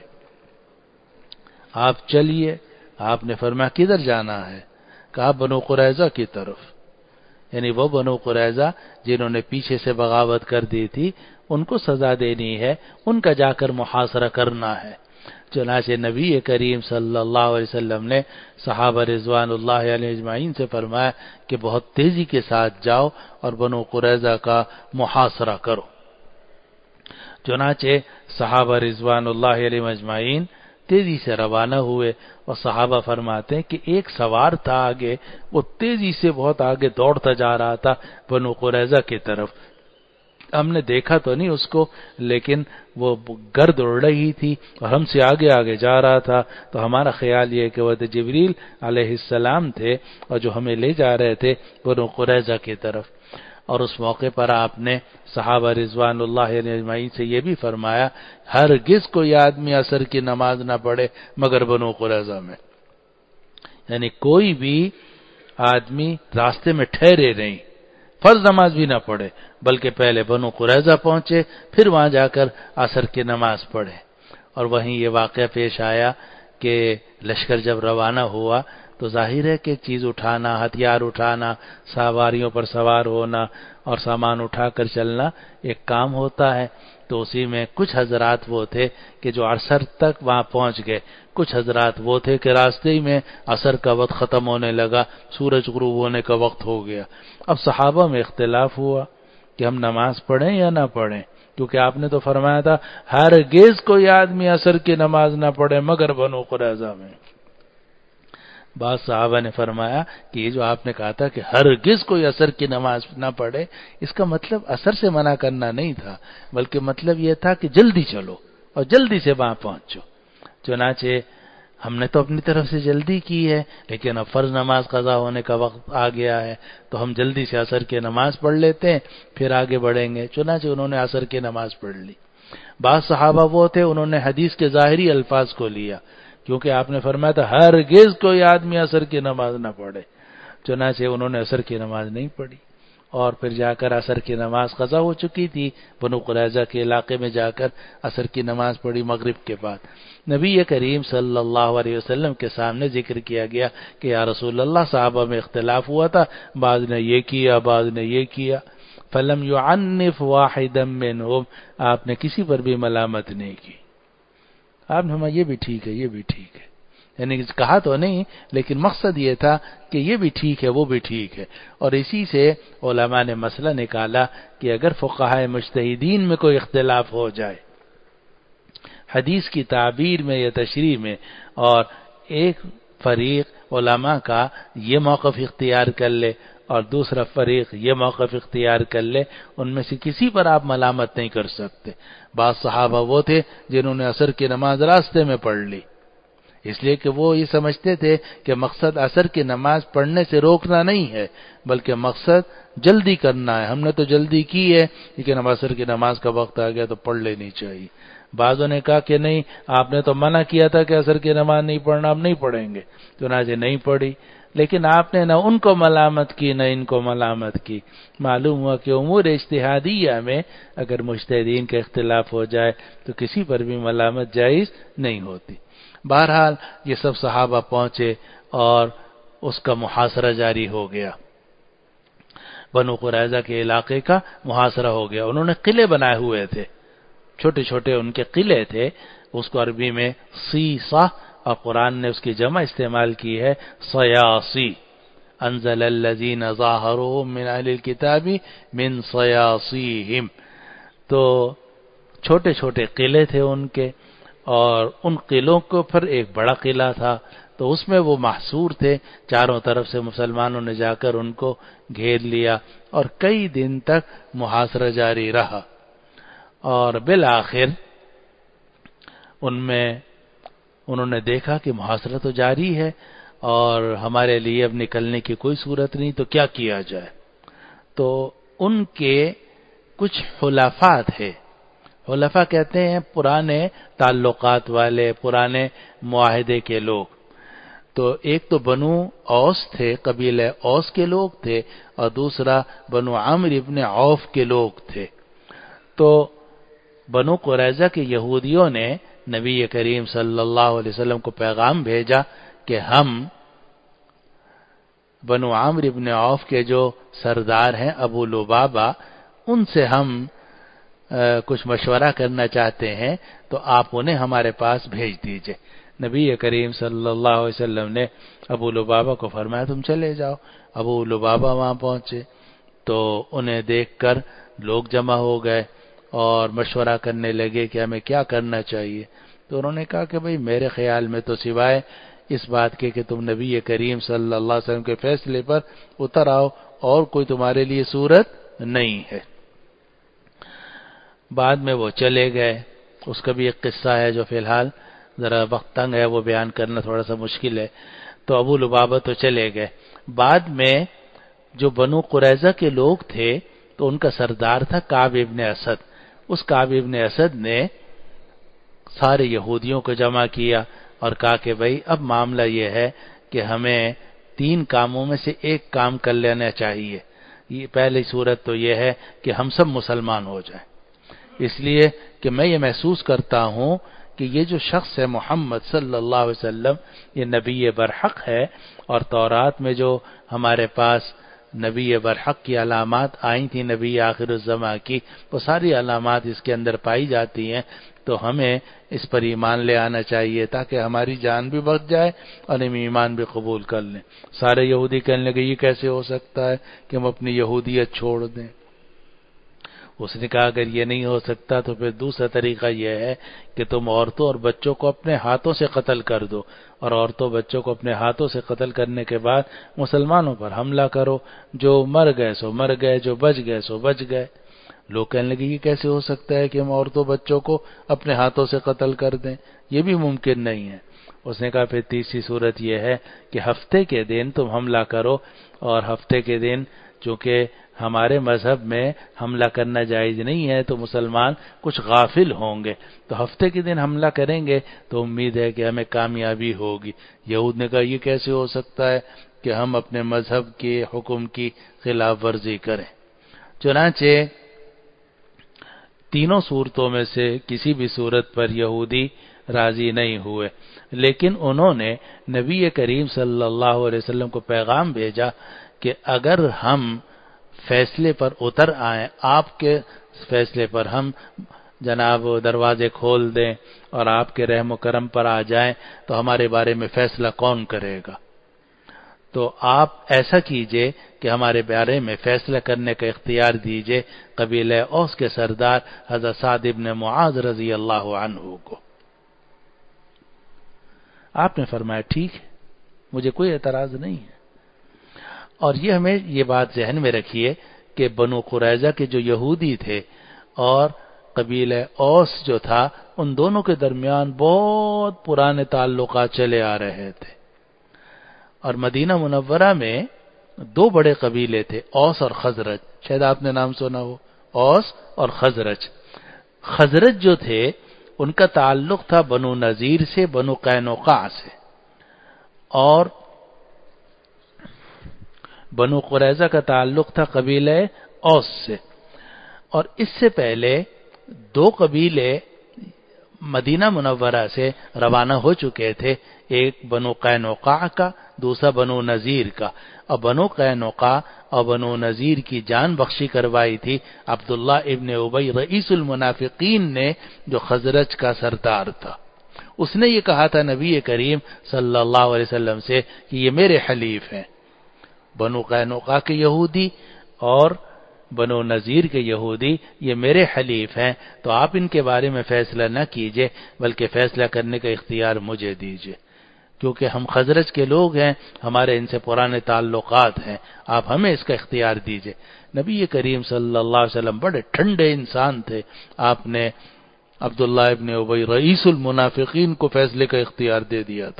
آپ چلیے۔ آپ نے فرمایا کدھر جانا ہے؟ کہا بنو قریظہ کی طرف، یعنی وہ بنو قریظہ جنہوں نے پیچھے سے بغاوت کر دی تھی ان کو سزا دینی ہے، ان کا جا کر محاصرہ کرنا ہے۔ چنانچہ نبی کریم صلی اللہ علیہ وسلم نے صحابہ رضوان اللہ علیہ اجمعین سے فرمایا کہ بہت تیزی کے ساتھ جاؤ اور بنو قریظہ کا محاصرہ کرو۔ چنانچہ صحابہ رضوان اللہ علیہ اجمعین تیزی سے روانہ ہوئے، اور صحابہ فرماتے ہیں کہ ایک سوار تھا آگے، وہ تیزی سے بہت آگے دوڑتا جا رہا تھا بنو قریظہ کی طرف۔ ہم نے دیکھا تو نہیں اس کو، لیکن وہ گرد اڑ رہی تھی اور ہم سے آگے آگے جا رہا تھا، تو ہمارا خیال یہ کہ وہ جبریل علیہ السلام تھے اور جو ہمیں لے جا رہے تھے بنو قریظہ کی طرف۔ اور اس موقع پر آپ نے صحابہ رضوان اللہ علیہ اجمعین سے یہ بھی فرمایا ہرگز کوئی آدمی عصر کی نماز نہ پڑھے مگر بنو قریظہ میں، یعنی کوئی بھی آدمی راستے میں ٹھہرے نہیں، فرض نماز بھی نہ پڑھے، بلکہ پہلے بنو قریظہ پہنچے پھر وہاں جا کر عصر کی نماز پڑھے۔ اور وہیں یہ واقعہ پیش آیا کہ لشکر جب روانہ ہوا تو ظاہر ہے کہ چیز اٹھانا، ہتھیار اٹھانا، سواریوں پر سوار ہونا اور سامان اٹھا کر چلنا ایک کام ہوتا ہے۔ تو اسی میں کچھ حضرات وہ تھے کہ جو عصر تک وہاں پہنچ گئے، کچھ حضرات وہ تھے کہ راستے ہی میں عصر کا وقت ختم ہونے لگا، سورج غروب ہونے کا وقت ہو گیا۔ اب صحابہ میں اختلاف ہوا کہ ہم نماز پڑھیں یا نہ پڑھیں، کیونکہ آپ نے تو فرمایا تھا ہرگز کوئی آدمی عصر کی نماز نہ پڑھے مگر بنو قریظہ میں۔ بعض صحابہ نے فرمایا کہ یہ جو آپ نے کہا تھا کہ ہرگز کوئی عصر کی نماز نہ پڑھے، اس کا مطلب عصر سے منع کرنا نہیں تھا، بلکہ مطلب یہ تھا کہ جلدی چلو اور جلدی سے وہاں پہنچو۔ چنانچہ ہم نے تو اپنی طرف سے جلدی کی ہے، لیکن اب فرض نماز قضا ہونے کا وقت آ گیا ہے تو ہم جلدی سے عصر کی نماز پڑھ لیتے ہیں پھر آگے بڑھیں گے۔ چنانچہ انہوں نے عصر کی نماز پڑھ لی۔ بعض صحابہ وہ تھے انہوں نے حدیث کے ظاہری الفاظ کو لیا، کیونکہ آپ نے فرمایا تھا ہرگز کوئی آدمی عصر کی نماز نہ پڑھے، چنانچہ انہوں نے عصر کی نماز نہیں پڑھی، اور پھر جا کر عصر کی نماز قضا ہو چکی تھی، بنو قریظہ کے علاقے میں جا کر عصر کی نماز پڑھی مغرب کے بعد۔ نبی کریم صلی اللہ علیہ وسلم کے سامنے ذکر کیا گیا کہ یا رسول اللہ صحابہ میں اختلاف ہوا تھا، بعض نے یہ کیا بعض نے یہ کیا، فلم يعنف واحدا منهم، آپ نے کسی پر بھی ملامت نہیں کی، آپ نے فرمایا یہ بھی ٹھیک ہے یہ بھی ٹھیک ہے، یعنی کہا تو نہیں لیکن مقصد یہ تھا کہ یہ بھی ٹھیک ہے وہ بھی ٹھیک ہے۔ اور اسی سے علماء نے مسئلہ نکالا کہ اگر فقہاء مجتہدین میں کوئی اختلاف ہو جائے حدیث کی تعبیر میں یا تشریح میں، اور ایک فریق علماء کا یہ موقف اختیار کر لے اور دوسرا فریق یہ موقف اختیار کر لے، ان میں سے کسی پر آپ ملامت نہیں کر سکتے۔ بعض صحابہ وہ تھے جنہوں نے عصر کی نماز راستے میں پڑھ لی، اس لیے کہ وہ یہ سمجھتے تھے کہ مقصد عصر کی نماز پڑھنے سے روکنا نہیں ہے بلکہ مقصد جلدی کرنا ہے، ہم نے تو جلدی کی ہے لیکن اب عصر کی نماز کا وقت آ گیا تو پڑھ لینی چاہیے۔ بعضوں نے کہا کہ نہیں آپ نے تو منع کیا تھا کہ عصر کی نماز نہیں پڑھنا، ہم نہیں پڑھیں گے، چنانچہ نہیں پڑھی، لیکن آپ نے نہ ان کو ملامت کی نہ ان کو ملامت کی۔ معلوم ہوا کہ امور اجتہادیہ میں اگر مجتہدین کا اختلاف ہو جائے تو کسی پر بھی ملامت جائز نہیں ہوتی۔ بہرحال یہ سب صحابہ پہنچے اور اس کا محاصرہ جاری ہو گیا، بنو قریظہ کے علاقے کا محاصرہ ہو گیا۔ انہوں نے قلعے بنائے ہوئے تھے، چھوٹے چھوٹے ان کے قلعے تھے، اس کو عربی میں سیصہ اور قرآن نے اس کی جمع استعمال کی ہے صیاصی، انزل الذین ظاہروہم من اہل الکتاب من صیاصیہم، تو چھوٹے چھوٹے قلعے تھے ان کے، اور ان قلعوں کو پھر ایک بڑا قلعہ تھا تو اس میں وہ محصور تھے، چاروں طرف سے مسلمانوں نے جا کر ان کو گھیر لیا اور کئی دن تک محاصرہ جاری رہا، اور بالآخر ان میں انہوں نے دیکھا کہ محاصرہ تو جاری ہے اور ہمارے لیے اب نکلنے کی کوئی صورت نہیں، تو کیا کیا جائے؟ تو ان کے کچھ حلفاء تھے، حلفاء کہتے ہیں پرانے تعلقات والے، پرانے معاہدے کے لوگ. تو ایک تو بنو اوس تھے، قبیلہ اوس کے لوگ تھے، اور دوسرا بنو عامر ابن عوف کے لوگ تھے. تو بنو قریظہ کے یہودیوں نے نبی کریم صلی اللہ علیہ وسلم کو پیغام بھیجا کہ ہم بنو عامر ابن عوف کے جو سردار ہیں ابو لبابہ، ان سے ہم کچھ مشورہ کرنا چاہتے ہیں، تو آپ انہیں ہمارے پاس بھیج دیجئے. نبی کریم صلی اللہ علیہ وسلم نے ابو لبابہ کو فرمایا تم چلے جاؤ. ابو لبابہ وہاں پہنچے تو انہیں دیکھ کر لوگ جمع ہو گئے اور مشورہ کرنے لگے کہ ہمیں کیا کرنا چاہیے. تو انہوں نے کہا کہ بھئی میرے خیال میں تو سوائے اس بات کے کہ تم نبی کریم صلی اللہ علیہ وسلم کے فیصلے پر اتر آؤ، اور کوئی تمہارے لیے صورت نہیں ہے. بعد میں وہ چلے گئے. اس کا بھی ایک قصہ ہے جو فی الحال ذرا وقت تنگ ہے، وہ بیان کرنا تھوڑا سا مشکل ہے. تو ابو لبابہ تو چلے گئے. بعد میں جو بنو قریظہ کے لوگ تھے تو ان کا سردار تھا کعب ابن اسد. اس کعب ابن اسد نے سارے یہودیوں کو جمع کیا اور کہا کہ بھئی اب معاملہ یہ ہے کہ ہمیں 3 کاموں میں سے ایک کام کر لینا چاہیے. یہ پہلی صورت تو یہ ہے کہ ہم سب مسلمان ہو جائیں، اس لیے کہ میں یہ محسوس کرتا ہوں کہ یہ جو شخص ہے محمد صلی اللہ علیہ وسلم، یہ نبی برحق ہے، اور تورات میں جو ہمارے پاس نبی برحق کی علامات آئی تھیں، نبی آخر الزماں کی، وہ ساری علامات اس کے اندر پائی جاتی ہیں. تو ہمیں اس پر ایمان لے آنا چاہیے تاکہ ہماری جان بھی بچ جائے اور ہم ایمان بھی قبول کر لیں. سارے یہودی کہنے لگے یہ کیسے ہو سکتا ہے کہ ہم اپنی یہودیت چھوڑ دیں؟ اس نے کہا اگر یہ نہیں ہو سکتا تو پھر دوسرا طریقہ یہ ہے کہ تم عورتوں اور بچوں کو اپنے ہاتھوں سے قتل کر دو، اور عورتوں بچوں کو اپنے ہاتھوں سے قتل کرنے کے بعد مسلمانوں پر حملہ کرو. جو مر گئے سو مر گئے، جو بچ گئے سو بچ گئے. لوگ کہنے لگے یہ کیسے ہو سکتا ہے کہ ہم عورتوں بچوں کو اپنے ہاتھوں سے قتل کر دیں؟ یہ بھی ممکن نہیں ہے. اس نے کہا پھر تیسری صورت یہ ہے کہ ہفتے کے دن تم حملہ کرو، اور ہفتے کے دن چونکہ ہمارے مذہب میں حملہ کرنا جائز نہیں ہے تو مسلمان کچھ غافل ہوں گے، تو ہفتے کے دن حملہ کریں گے تو امید ہے کہ ہمیں کامیابی ہوگی. یہود نے کہا یہ کیسے ہو سکتا ہے کہ ہم اپنے مذہب کے حکم کی خلاف ورزی کریں. چنانچہ تینوں صورتوں میں سے کسی بھی صورت پر یہودی راضی نہیں ہوئے، لیکن انہوں نے نبی کریم صلی اللہ علیہ وسلم کو پیغام بھیجا کہ اگر ہم فیصلے پر اتر آئیں، آپ کے فیصلے پر ہم جناب دروازے کھول دیں اور آپ کے رحم و کرم پر آ جائیں تو ہمارے بارے میں فیصلہ کون کرے گا؟ تو آپ ایسا کیجئے کہ ہمارے بارے میں فیصلہ کرنے کا اختیار دیجئے قبیلہ اوس کے سردار حضرت سعد ابن معاذ رضی اللہ عنہ کو. آپ نے فرمایا ٹھیک ہے، مجھے کوئی اعتراض نہیں ہے. اور یہ ہمیں یہ بات ذہن میں رکھیے کہ بنو قریظہ کے جو یہودی تھے اور قبیلہ اوس جو تھا، ان دونوں کے درمیان بہت پرانے تعلقات چلے آ رہے تھے. اور مدینہ منورہ میں 2 بڑے قبیلے تھے، اوس اور خزرج. شاید آپ نے نام سنا ہو، اوس اور خزرج. خزرج جو تھے ان کا تعلق تھا بنو نذیر سے، بنو قینوقاع سے، اور بنو قریظہ کا تعلق تھا قبیلہ اوس سے. اور اس سے پہلے 2 قبیلے مدینہ منورہ سے روانہ ہو چکے تھے، ایک بنو قینوقاع کا، دوسرا بنو نذیر کا. اور بنو قینوقاع اور بنو نذیر کی جان بخشی کروائی تھی عبداللہ ابن ابی رئیس المنافقین نے، جو خزرج کا سردار تھا. اس نے یہ کہا تھا نبی کریم صلی اللہ علیہ وسلم سے کہ یہ میرے حلیف ہیں، بنو قینوقاع کے یہودی اور بنو نذیر کے یہودی یہ میرے حلیف ہیں، تو آپ ان کے بارے میں فیصلہ نہ کیجئے بلکہ فیصلہ کرنے کا اختیار مجھے دیجئے، کیونکہ ہم خزرج کے لوگ ہیں، ہمارے ان سے پرانے تعلقات ہیں، آپ ہمیں اس کا اختیار دیجئے. نبی کریم صلی اللہ علیہ وسلم بڑے ٹھنڈے انسان تھے. آپ نے عبداللہ ابن ابی رئیس المنافقین کو فیصلے کا اختیار دے دیا تھا.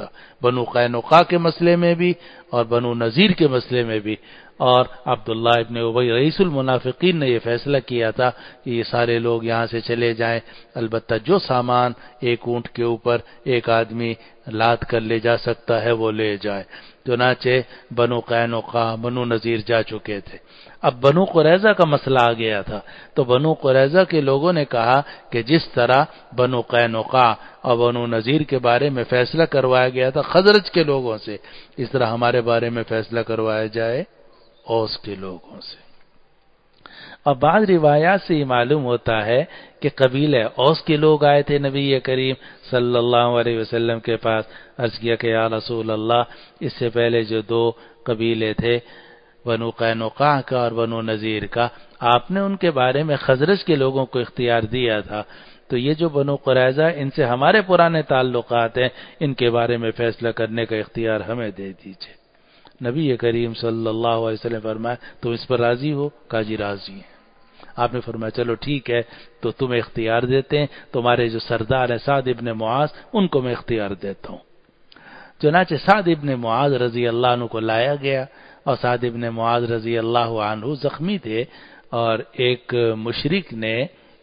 بنو قینقاع کے مسئلے میں بھی اور بنو نذیر کے مسئلے میں بھی. اور عبداللہ ابن ابی رئیس المنافقین نے یہ فیصلہ کیا تھا کہ یہ سارے لوگ یہاں سے چلے جائیں، البتہ جو سامان ایک اونٹ کے اوپر ایک آدمی لاد کر لے جا سکتا ہے وہ لے جائے. چنانچہ بنو قینقاع بنو نذیر جا چکے تھے. اب بنو قریظہ کا مسئلہ آ گیا تھا، تو بنو قریظہ کے لوگوں نے کہا کہ جس طرح بنو قینقاع اور بنو نذیر کے بارے میں فیصلہ کروایا گیا تھا خزرج کے لوگوں سے، اس طرح ہمارے بارے میں فیصلہ کروایا جائے اوس کے لوگوں سے. اب بعض روایات سے یہ معلوم ہوتا ہے کہ قبیلہ اوس کے لوگ آئے تھے نبی کریم صلی اللہ علیہ وسلم کے پاس. عرض کیا کہ یا رسول اللہ، اس سے پہلے جو دو قبیلے تھے بنو قینقاع کا اور بنو نذیر کا، آپ نے ان کے بارے میں خزرج کے لوگوں کو اختیار دیا تھا، تو یہ جو بنو قریظہ ان سے ہمارے پرانے تعلقات ہیں، ان کے بارے میں فیصلہ کرنے کا اختیار ہمیں دے دیجیے. نبی کریم صلی اللہ علیہ وسلم فرمایا تم اس پر راضی ہو؟ کہا جی راضی ہیں. آپ نے فرمایا چلو ٹھیک ہے، تو تمہیں اختیار دیتے ہیں، تمہارے جو سردار ہیں سعد ابن معاذ ان کو میں اختیار دیتا ہوں. چنانچہ سعد ابن معاذ رضی اللہ عنہ کو لایا گیا، اور سعد ابن معاذ رضی اللہ عنہ زخمی تھے، اور ایک مشرک نے،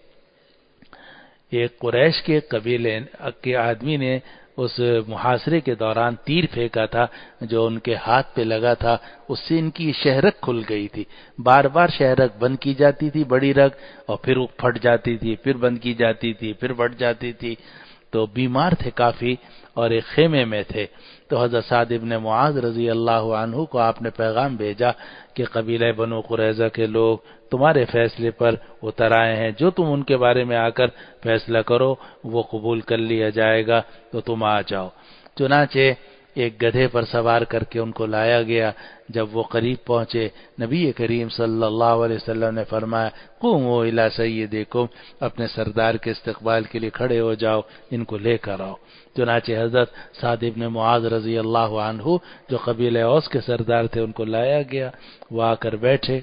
ایک قریش کے قبیلے کے آدمی نے اس محاصرے کے دوران تیر پھینکا تھا جو ان کے ہاتھ پہ لگا تھا، اس سے ان کی شہرک کھل گئی تھی. بار بار شہرک بند کی جاتی تھی بڑی رگ، اور پھر وہ پھٹ جاتی تھی، پھر بند کی جاتی تھی، پھر پھٹ جاتی تھی. تو بیمار تھے کافی اور ایک خیمے میں تھے. تو حضرت سعد ابن معاذ رضی اللہ عنہ کو آپ نے پیغام بھیجا کہ قبیلہ بنو قریظہ کے لوگ تمہارے فیصلے پر اتر آئے ہیں، جو تم ان کے بارے میں آ کر فیصلہ کرو وہ قبول کر لیا جائے گا، تو تم آ جاؤ. چنانچہ ایک گدھے پر سوار کر کے ان کو لایا گیا. جب وہ قریب پہنچے نبی کریم صلی اللہ علیہ وسلم نے فرمایا قوموا الی سیدکم، اپنے سردار کے استقبال کے لیے کھڑے ہو جاؤ، ان کو لے کر آؤ. چنانچہ حضرت سعد ابن معاذ رضی اللہ عنہ جو قبیلہ اوس کے سردار تھے ان کو لایا گیا، وہ آ کر بیٹھے.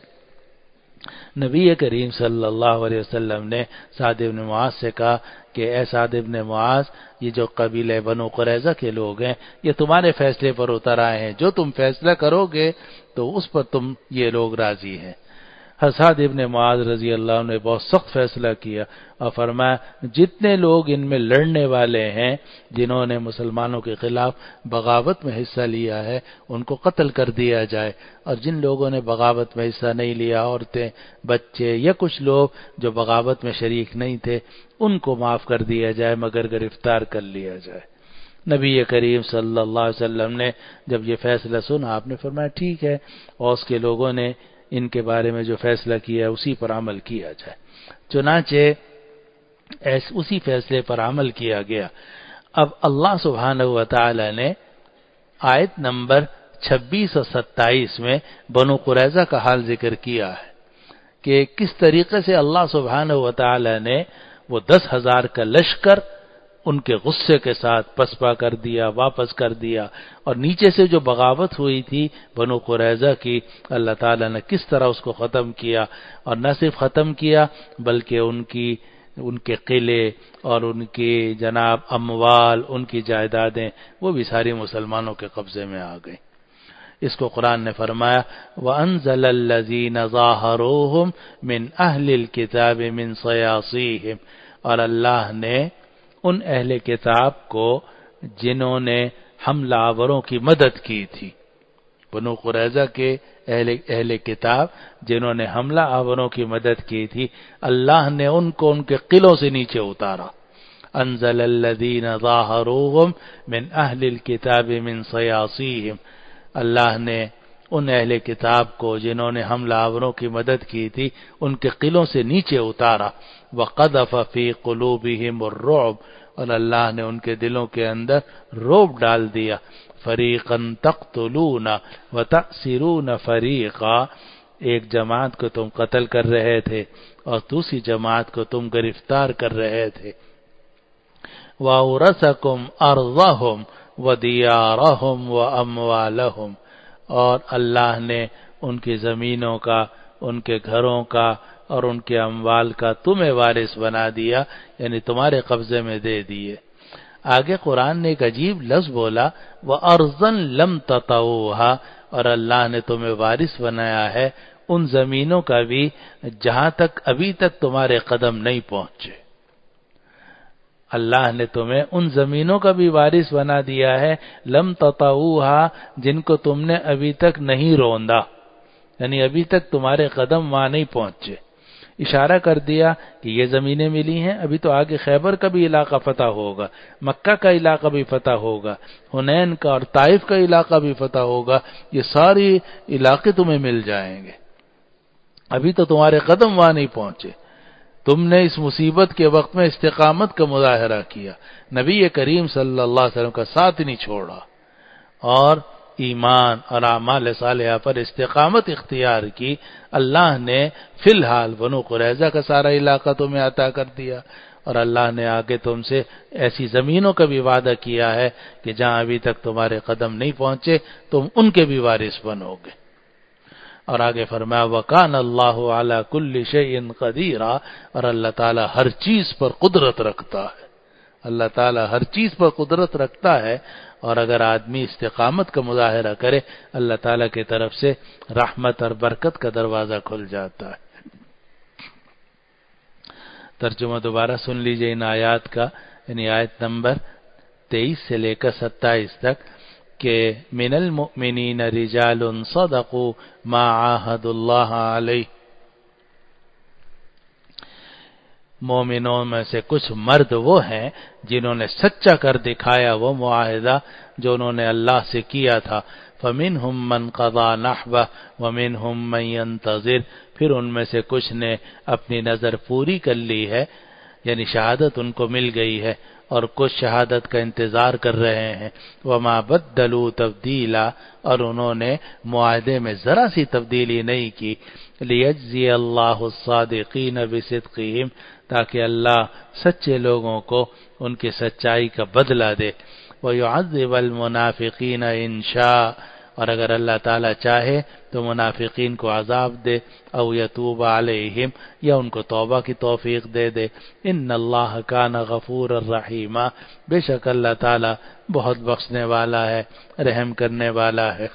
نبی کریم صلی اللہ علیہ وسلم نے سعد ابن معاذ سے کہا کہ اے سعد ابن معاذ، یہ جو قبیلہ بنو قریظہ کے لوگ ہیں یہ تمہارے فیصلے پر اتر آئے ہیں، جو تم فیصلہ کرو گے تو اس پر تم یہ لوگ راضی ہیں. سعد ابن معاذ رضی اللہ عنہ نے بہت سخت فیصلہ کیا اور فرمایا جتنے لوگ ان میں لڑنے والے ہیں جنہوں نے مسلمانوں کے خلاف بغاوت میں حصہ لیا ہے ان کو قتل کر دیا جائے، اور جن لوگوں نے بغاوت میں حصہ نہیں لیا، عورتیں، بچے یا کچھ لوگ جو بغاوت میں شریک نہیں تھے، ان کو معاف کر دیا جائے مگر گرفتار کر لیا جائے. نبی کریم صلی اللہ علیہ وسلم نے جب یہ فیصلہ سنا آپ نے فرمایا ٹھیک ہے، اوس کے لوگوں نے ان کے بارے میں جو فیصلہ کیا اسی پر عمل کیا جائے. چنانچہ اسی فیصلے پر عمل کیا گیا. اب اللہ سبحانہ و تعالی نے آیت نمبر 26 اور 27 میں بنو قریظہ کا حال ذکر کیا ہے کہ کس طریقے سے اللہ سبحانہ و تعالی نے وہ 10,000 کا لشکر ان کے غصے کے ساتھ پسپا کر دیا، واپس کر دیا، اور نیچے سے جو بغاوت ہوئی تھی بنو قریظہ کی اللہ تعالیٰ نے کس طرح اس کو ختم کیا، اور نہ صرف ختم کیا بلکہ ان کے قلعے اور ان کی جناب اموال، ان کی جائیدادیں وہ بھی ساری مسلمانوں کے قبضے میں آ گئی. اس کو قرآن نے فرمایا وَأَنزَلَ الَّذِينَ ظَاهَرُوهُمْ مِنْ أَهْلِ الْكِتَابِ مِنْ صَيَاصِيهِمْ، اور اللہ نے ان اہل کتاب کو جنہوں نے حملہ آوروں کی مدد کی تھی، بنو قریظہ کے اہل کتاب جنہوں نے حملہ آوروں کی مدد کی تھی، اللہ نے ان کو ان کے قلعوں سے نیچے اتارا. انزل الذین ظاہروہم من اہل الکتاب من صیاصیہم، اللہ نے ان اہل کتاب کو جنہوں نے حملہ آوروں کی مدد کی تھی ان کے قلعوں سے نیچے اتارا. وقذف فی قلوبہم الرعب، اور اللہ نے ان کے دلوں کے اندر رعب ڈال دیا. فریقا تقتلون وتأسرون فریقا، ایک جماعت کو تم قتل کر رہے تھے اور دوسری جماعت کو تم گرفتار کر رہے تھے. وَأَوْرَثَكُمْ أَرْضَهُمْ وَدِيَارَهُمْ وَأَمْوَالَهُمْ، اور اللہ نے ان کی زمینوں کا، ان کے گھروں کا اور ان کے اموال کا تمہیں وارث بنا دیا، یعنی تمہارے قبضے میں دے دیے. آگے قرآن نے ایک عجیب لفظ بولا وَأَرْضًا لَمْ تَطَئُوهَا، اور اللہ نے تمہیں وارث بنایا ہے ان زمینوں کا بھی جہاں تک ابھی تک تمہارے قدم نہیں پہنچے۔ اللہ نے تمہیں ان زمینوں کا بھی وارث بنا دیا ہے لم تطئوها، جن کو تم نے ابھی تک نہیں روندا، یعنی ابھی تک تمہارے قدم وہاں نہیں پہنچے۔ اشارہ کر دیا کہ یہ زمینیں ملی ہیں، ابھی تو آگے خیبر کا بھی علاقہ فتح ہوگا، مکہ کا علاقہ بھی فتح ہوگا، حنین کا اور طائف کا علاقہ بھی فتح ہوگا، یہ سارے علاقے تمہیں مل جائیں گے، ابھی تو تمہارے قدم وہاں نہیں پہنچے۔ تم نے اس مصیبت کے وقت میں استقامت کا مظاہرہ کیا، نبی کریم صلی اللہ علیہ وسلم کا ساتھ نہیں چھوڑا، اور ایمان اور اعمال صالحہ پر استقامت اختیار کی۔ اللہ نے فی الحال بنو قریظہ کا سارا علاقہ تمہیں عطا کر دیا، اور اللہ نے آگے تم سے ایسی زمینوں کا بھی وعدہ کیا ہے کہ جہاں ابھی تک تمہارے قدم نہیں پہنچے تم ان کے بھی وارث بنو گے۔ اور آگے فرمایا وَكَانَ اللَّهُ عَلَى كُلِّ شَيْءٍ قَدِيرًا، اور اللہ تعالیٰ ہر چیز پر قدرت رکھتا ہے، اللہ تعالیٰ ہر چیز پر قدرت رکھتا ہے، اور اگر آدمی استقامت کا مظاہرہ کرے اللہ تعالیٰ کی طرف سے رحمت اور برکت کا دروازہ کھل جاتا ہے۔ ترجمہ دوبارہ سن لیجئے ان آیات کا، یعنی آیت نمبر 23 سے لے کر 27 تک کہ من المؤمنین رجال صدقوا ما عاہدوا اللہ علیہ، مومنوں میں سے کچھ مرد وہ ہیں جنہوں نے سچا کر دکھایا وہ معاہدہ جو انہوں نے اللہ سے کیا تھا۔ فَمِنْهُمْ مَنْ قَضَى نَحْبَهُ وَمِنْهُمْ مَنْ يَنْتَظِرُ، پھر ان میں سے کچھ نے اپنی نظر پوری کر لی ہے، یعنی شہادت ان کو مل گئی ہے، اور کچھ شہادت کا انتظار کر رہے ہیں۔ وَمَا بَدَّلُوا تَبْدِيلًا، اور انہوں نے معاہدے میں ذرا سی تبدیلی نہیں کی۔ لِيَجْزِيَ اللَّهُ الصَّادِقِينَ بِصِدْقِهِمْ، تاکہ اللہ سچے لوگوں کو ان کی سچائی کا بدلہ دے۔ وَيُعَذِّبَ الْمُنَافِقِينَ إِن شَاءَ، اور اگر اللہ تعالیٰ چاہے تو منافقین کو عذاب دے، او یتوب علیہم، یا ان کو توبہ کی توفیق دے دے۔ ان اللہ کان غفور الرحیم، بے شک اللہ تعالیٰ بہت بخشنے والا ہے، رحم کرنے والا ہے۔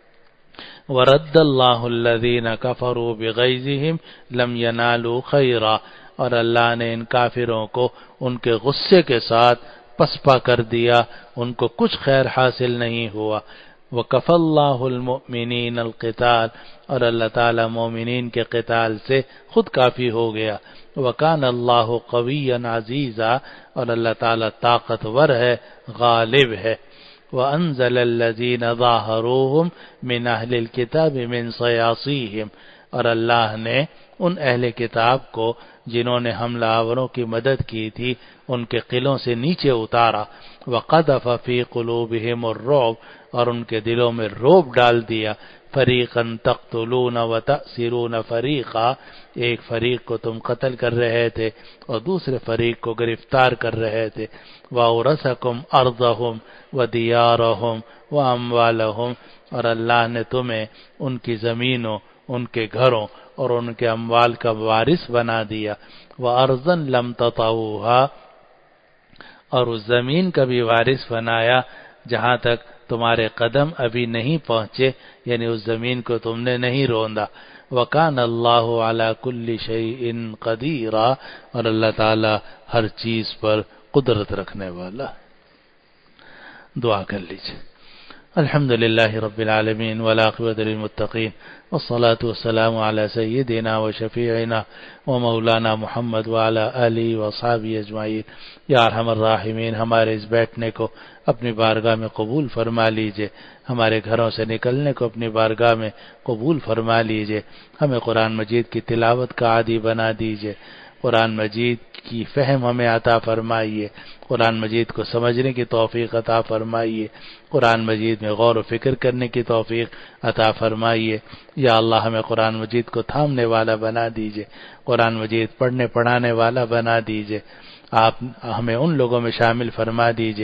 ورد اللہ الذین کفروا بغیظہم لم ینالوا خیرا، اور اللہ نے ان کافروں کو ان کے غصے کے ساتھ پسپا کر دیا، ان کو کچھ خیر حاصل نہیں ہوا۔ وَكَفَى اللَّهُ الْمُؤْمِنِينَ الْقِتَالَ، اور اللہ تعالیٰ مومنین کے قتال سے خود کافی ہو گیا۔ وَكَانَ اللَّهُ قَوِيًّا عَزِيزًا، اور اللہ تعالیٰ طاقتور ہے، غالب ہے۔ وَأَنزَلَ الَّذِينَ ظَاهَرُوهُم مِّنْ أَهْلِ الْكِتَابِ مِنْ صَيَاصِيهِمْ، اور اللہ نے ان اہل کتاب کو جنہوں نے حملہ آوروں کی مدد کی تھی ان کے قلعوں سے نیچے اتارا۔ وَقَذَفَ فِي قُلُوبِهِمُ الرُّعْبَ، اور ان کے دلوں میں رعب ڈال دیا۔ فَرِيقًا تَقْتُلُونَ وَتَأْسِرُونَ فَرِيقًا، ایک فریق کو تم قتل کر رہے تھے اور دوسرے فریق کو گرفتار کر رہے تھے۔ وَأَوْرَثَكُمْ أَرْضَهُمْ وَدِيَارَهُمْ وَأَمْوَالَهُمْ، اور اللہ نے تمہیں ان کی زمینوں، ان کے گھروں اور ان کے اموال کا وارث بنا دیا۔ وَأَرْضًا لَمْ تَطَئُوهَا، اور اس زمین کا بھی وارث بنایا جہاں تک تمہارے قدم ابھی نہیں پہنچے، یعنی اس زمین کو تم نے نہیں روندا۔ وَكَانَ اللَّهُ عَلَى كُلِّ شَيْءٍ قَدِيرًا، اور اللہ تعالی ہر چیز پر قدرت رکھنے والا۔ دعا کر لیجیے۔ الحمد للہ رب العالمین والعاقبۃ للمتقین والصلاة والسلام علی سیدنا وشفیعنا ومولانا محمد وعلی آلہ واصحابہ اجمعین۔ یا ارحم الراحمین، ہمارے اس بیٹھنے کو اپنی بارگاہ میں قبول فرما لیجئے، ہمارے گھروں سے نکلنے کو اپنی بارگاہ میں قبول فرما لیجئے، ہمیں قرآن مجید کی تلاوت کا عادی بنا دیجئے، قرآن مجید کی فہم ہمیں عطا فرمائیے، قرآن مجید کو سمجھنے کی توفیق عطا فرمائیے، قرآن مجید میں غور و فکر کرنے کی توفیق عطا فرمائیے۔ یا اللہ ہمیں قرآن مجید کو تھامنے والا بنا دیجئے، قرآن مجید پڑھنے پڑھانے والا بنا دیجئے۔ آپ ہمیں ان لوگوں میں شامل فرما دیجئے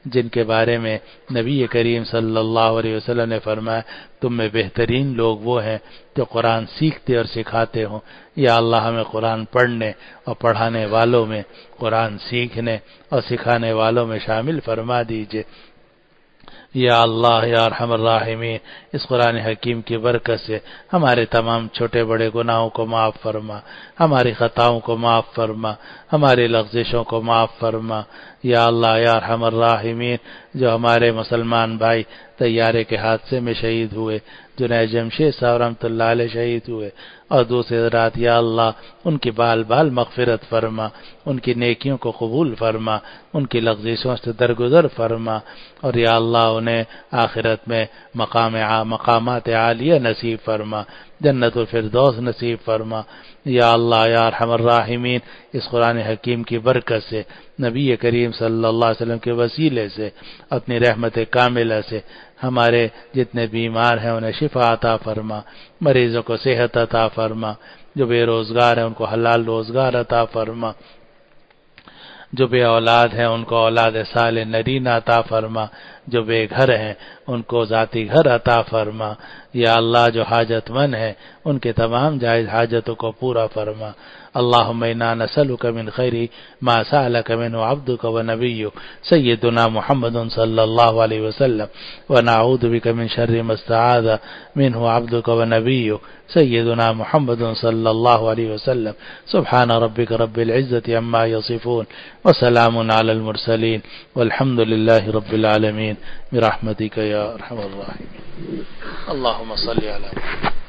جن کے بارے میں نبی کریم صلی اللہ علیہ وسلم نے فرمایا تم میں بہترین لوگ وہ ہیں جو قرآن سیکھتے اور سکھاتے ہوں۔ یا اللہ ہمیں قرآن پڑھنے اور پڑھانے والوں میں، قرآن سیکھنے اور سکھانے والوں میں شامل فرما دیجئے۔ یا اللہ یا ارحم الراحمین، اس قرآن حکیم کی برکت سے ہمارے تمام چھوٹے بڑے گناہوں کو معاف فرما، ہماری خطاؤں کو معاف فرما، ہماری لغزشوں کو معاف فرما۔ یا اللہ یا ارحم الراحمین، جو ہمارے مسلمان بھائی طیارے کے حادثے میں شہید ہوئے، جنید جمشید صاحب رحمۃ اللہ علیہ شہید ہوئے، اور دوسری رات یا اللہ ان کی بال بال مغفرت فرما، ان کی نیکیوں کو قبول فرما، ان کی لغزشوں سے درگزر فرما، اور یا اللہ انہیں آخرت میں مقامات عالیہ نصیب فرما، جنت الفردوس نصیب فرما۔ یا اللہ یا ارحم الراحمین، اس قرآن حکیم کی برکت سے، نبی کریم صلی اللہ علیہ وسلم کے وسیلے سے، اپنی رحمت کاملہ سے ہمارے جتنے بیمار ہیں انہیں شفا عطا فرما، مریضوں کو صحت عطا فرما، جو بے روزگار ہیں ان کو حلال روزگار عطا فرما، جو بے اولاد ہیں ان کو اولاد صالح نرین عطا فرما، جو بے گھر ہیں ان کو ذاتی گھر عطا فرما۔ یا اللہ جو حاجت مند ہیں ان کے تمام جائز حاجتوں کو پورا فرما۔ اللہم انا نسألک من خیر ما سألک منہ عبدک ونبیک سیدنا محمد صلی اللہ علیہ وسلم، ونعوذ بک من شر ما استعاذ منہ عبدک ونبیک سیدنا محمد صلی اللہ علیہ وسلم۔ سبحان ربک رب العزة عما یصفون وسلام علی المرسلین والحمد للہ رب العالمین برحمتک یا ارحم الراحمین۔ اللہم صلی علی محمد۔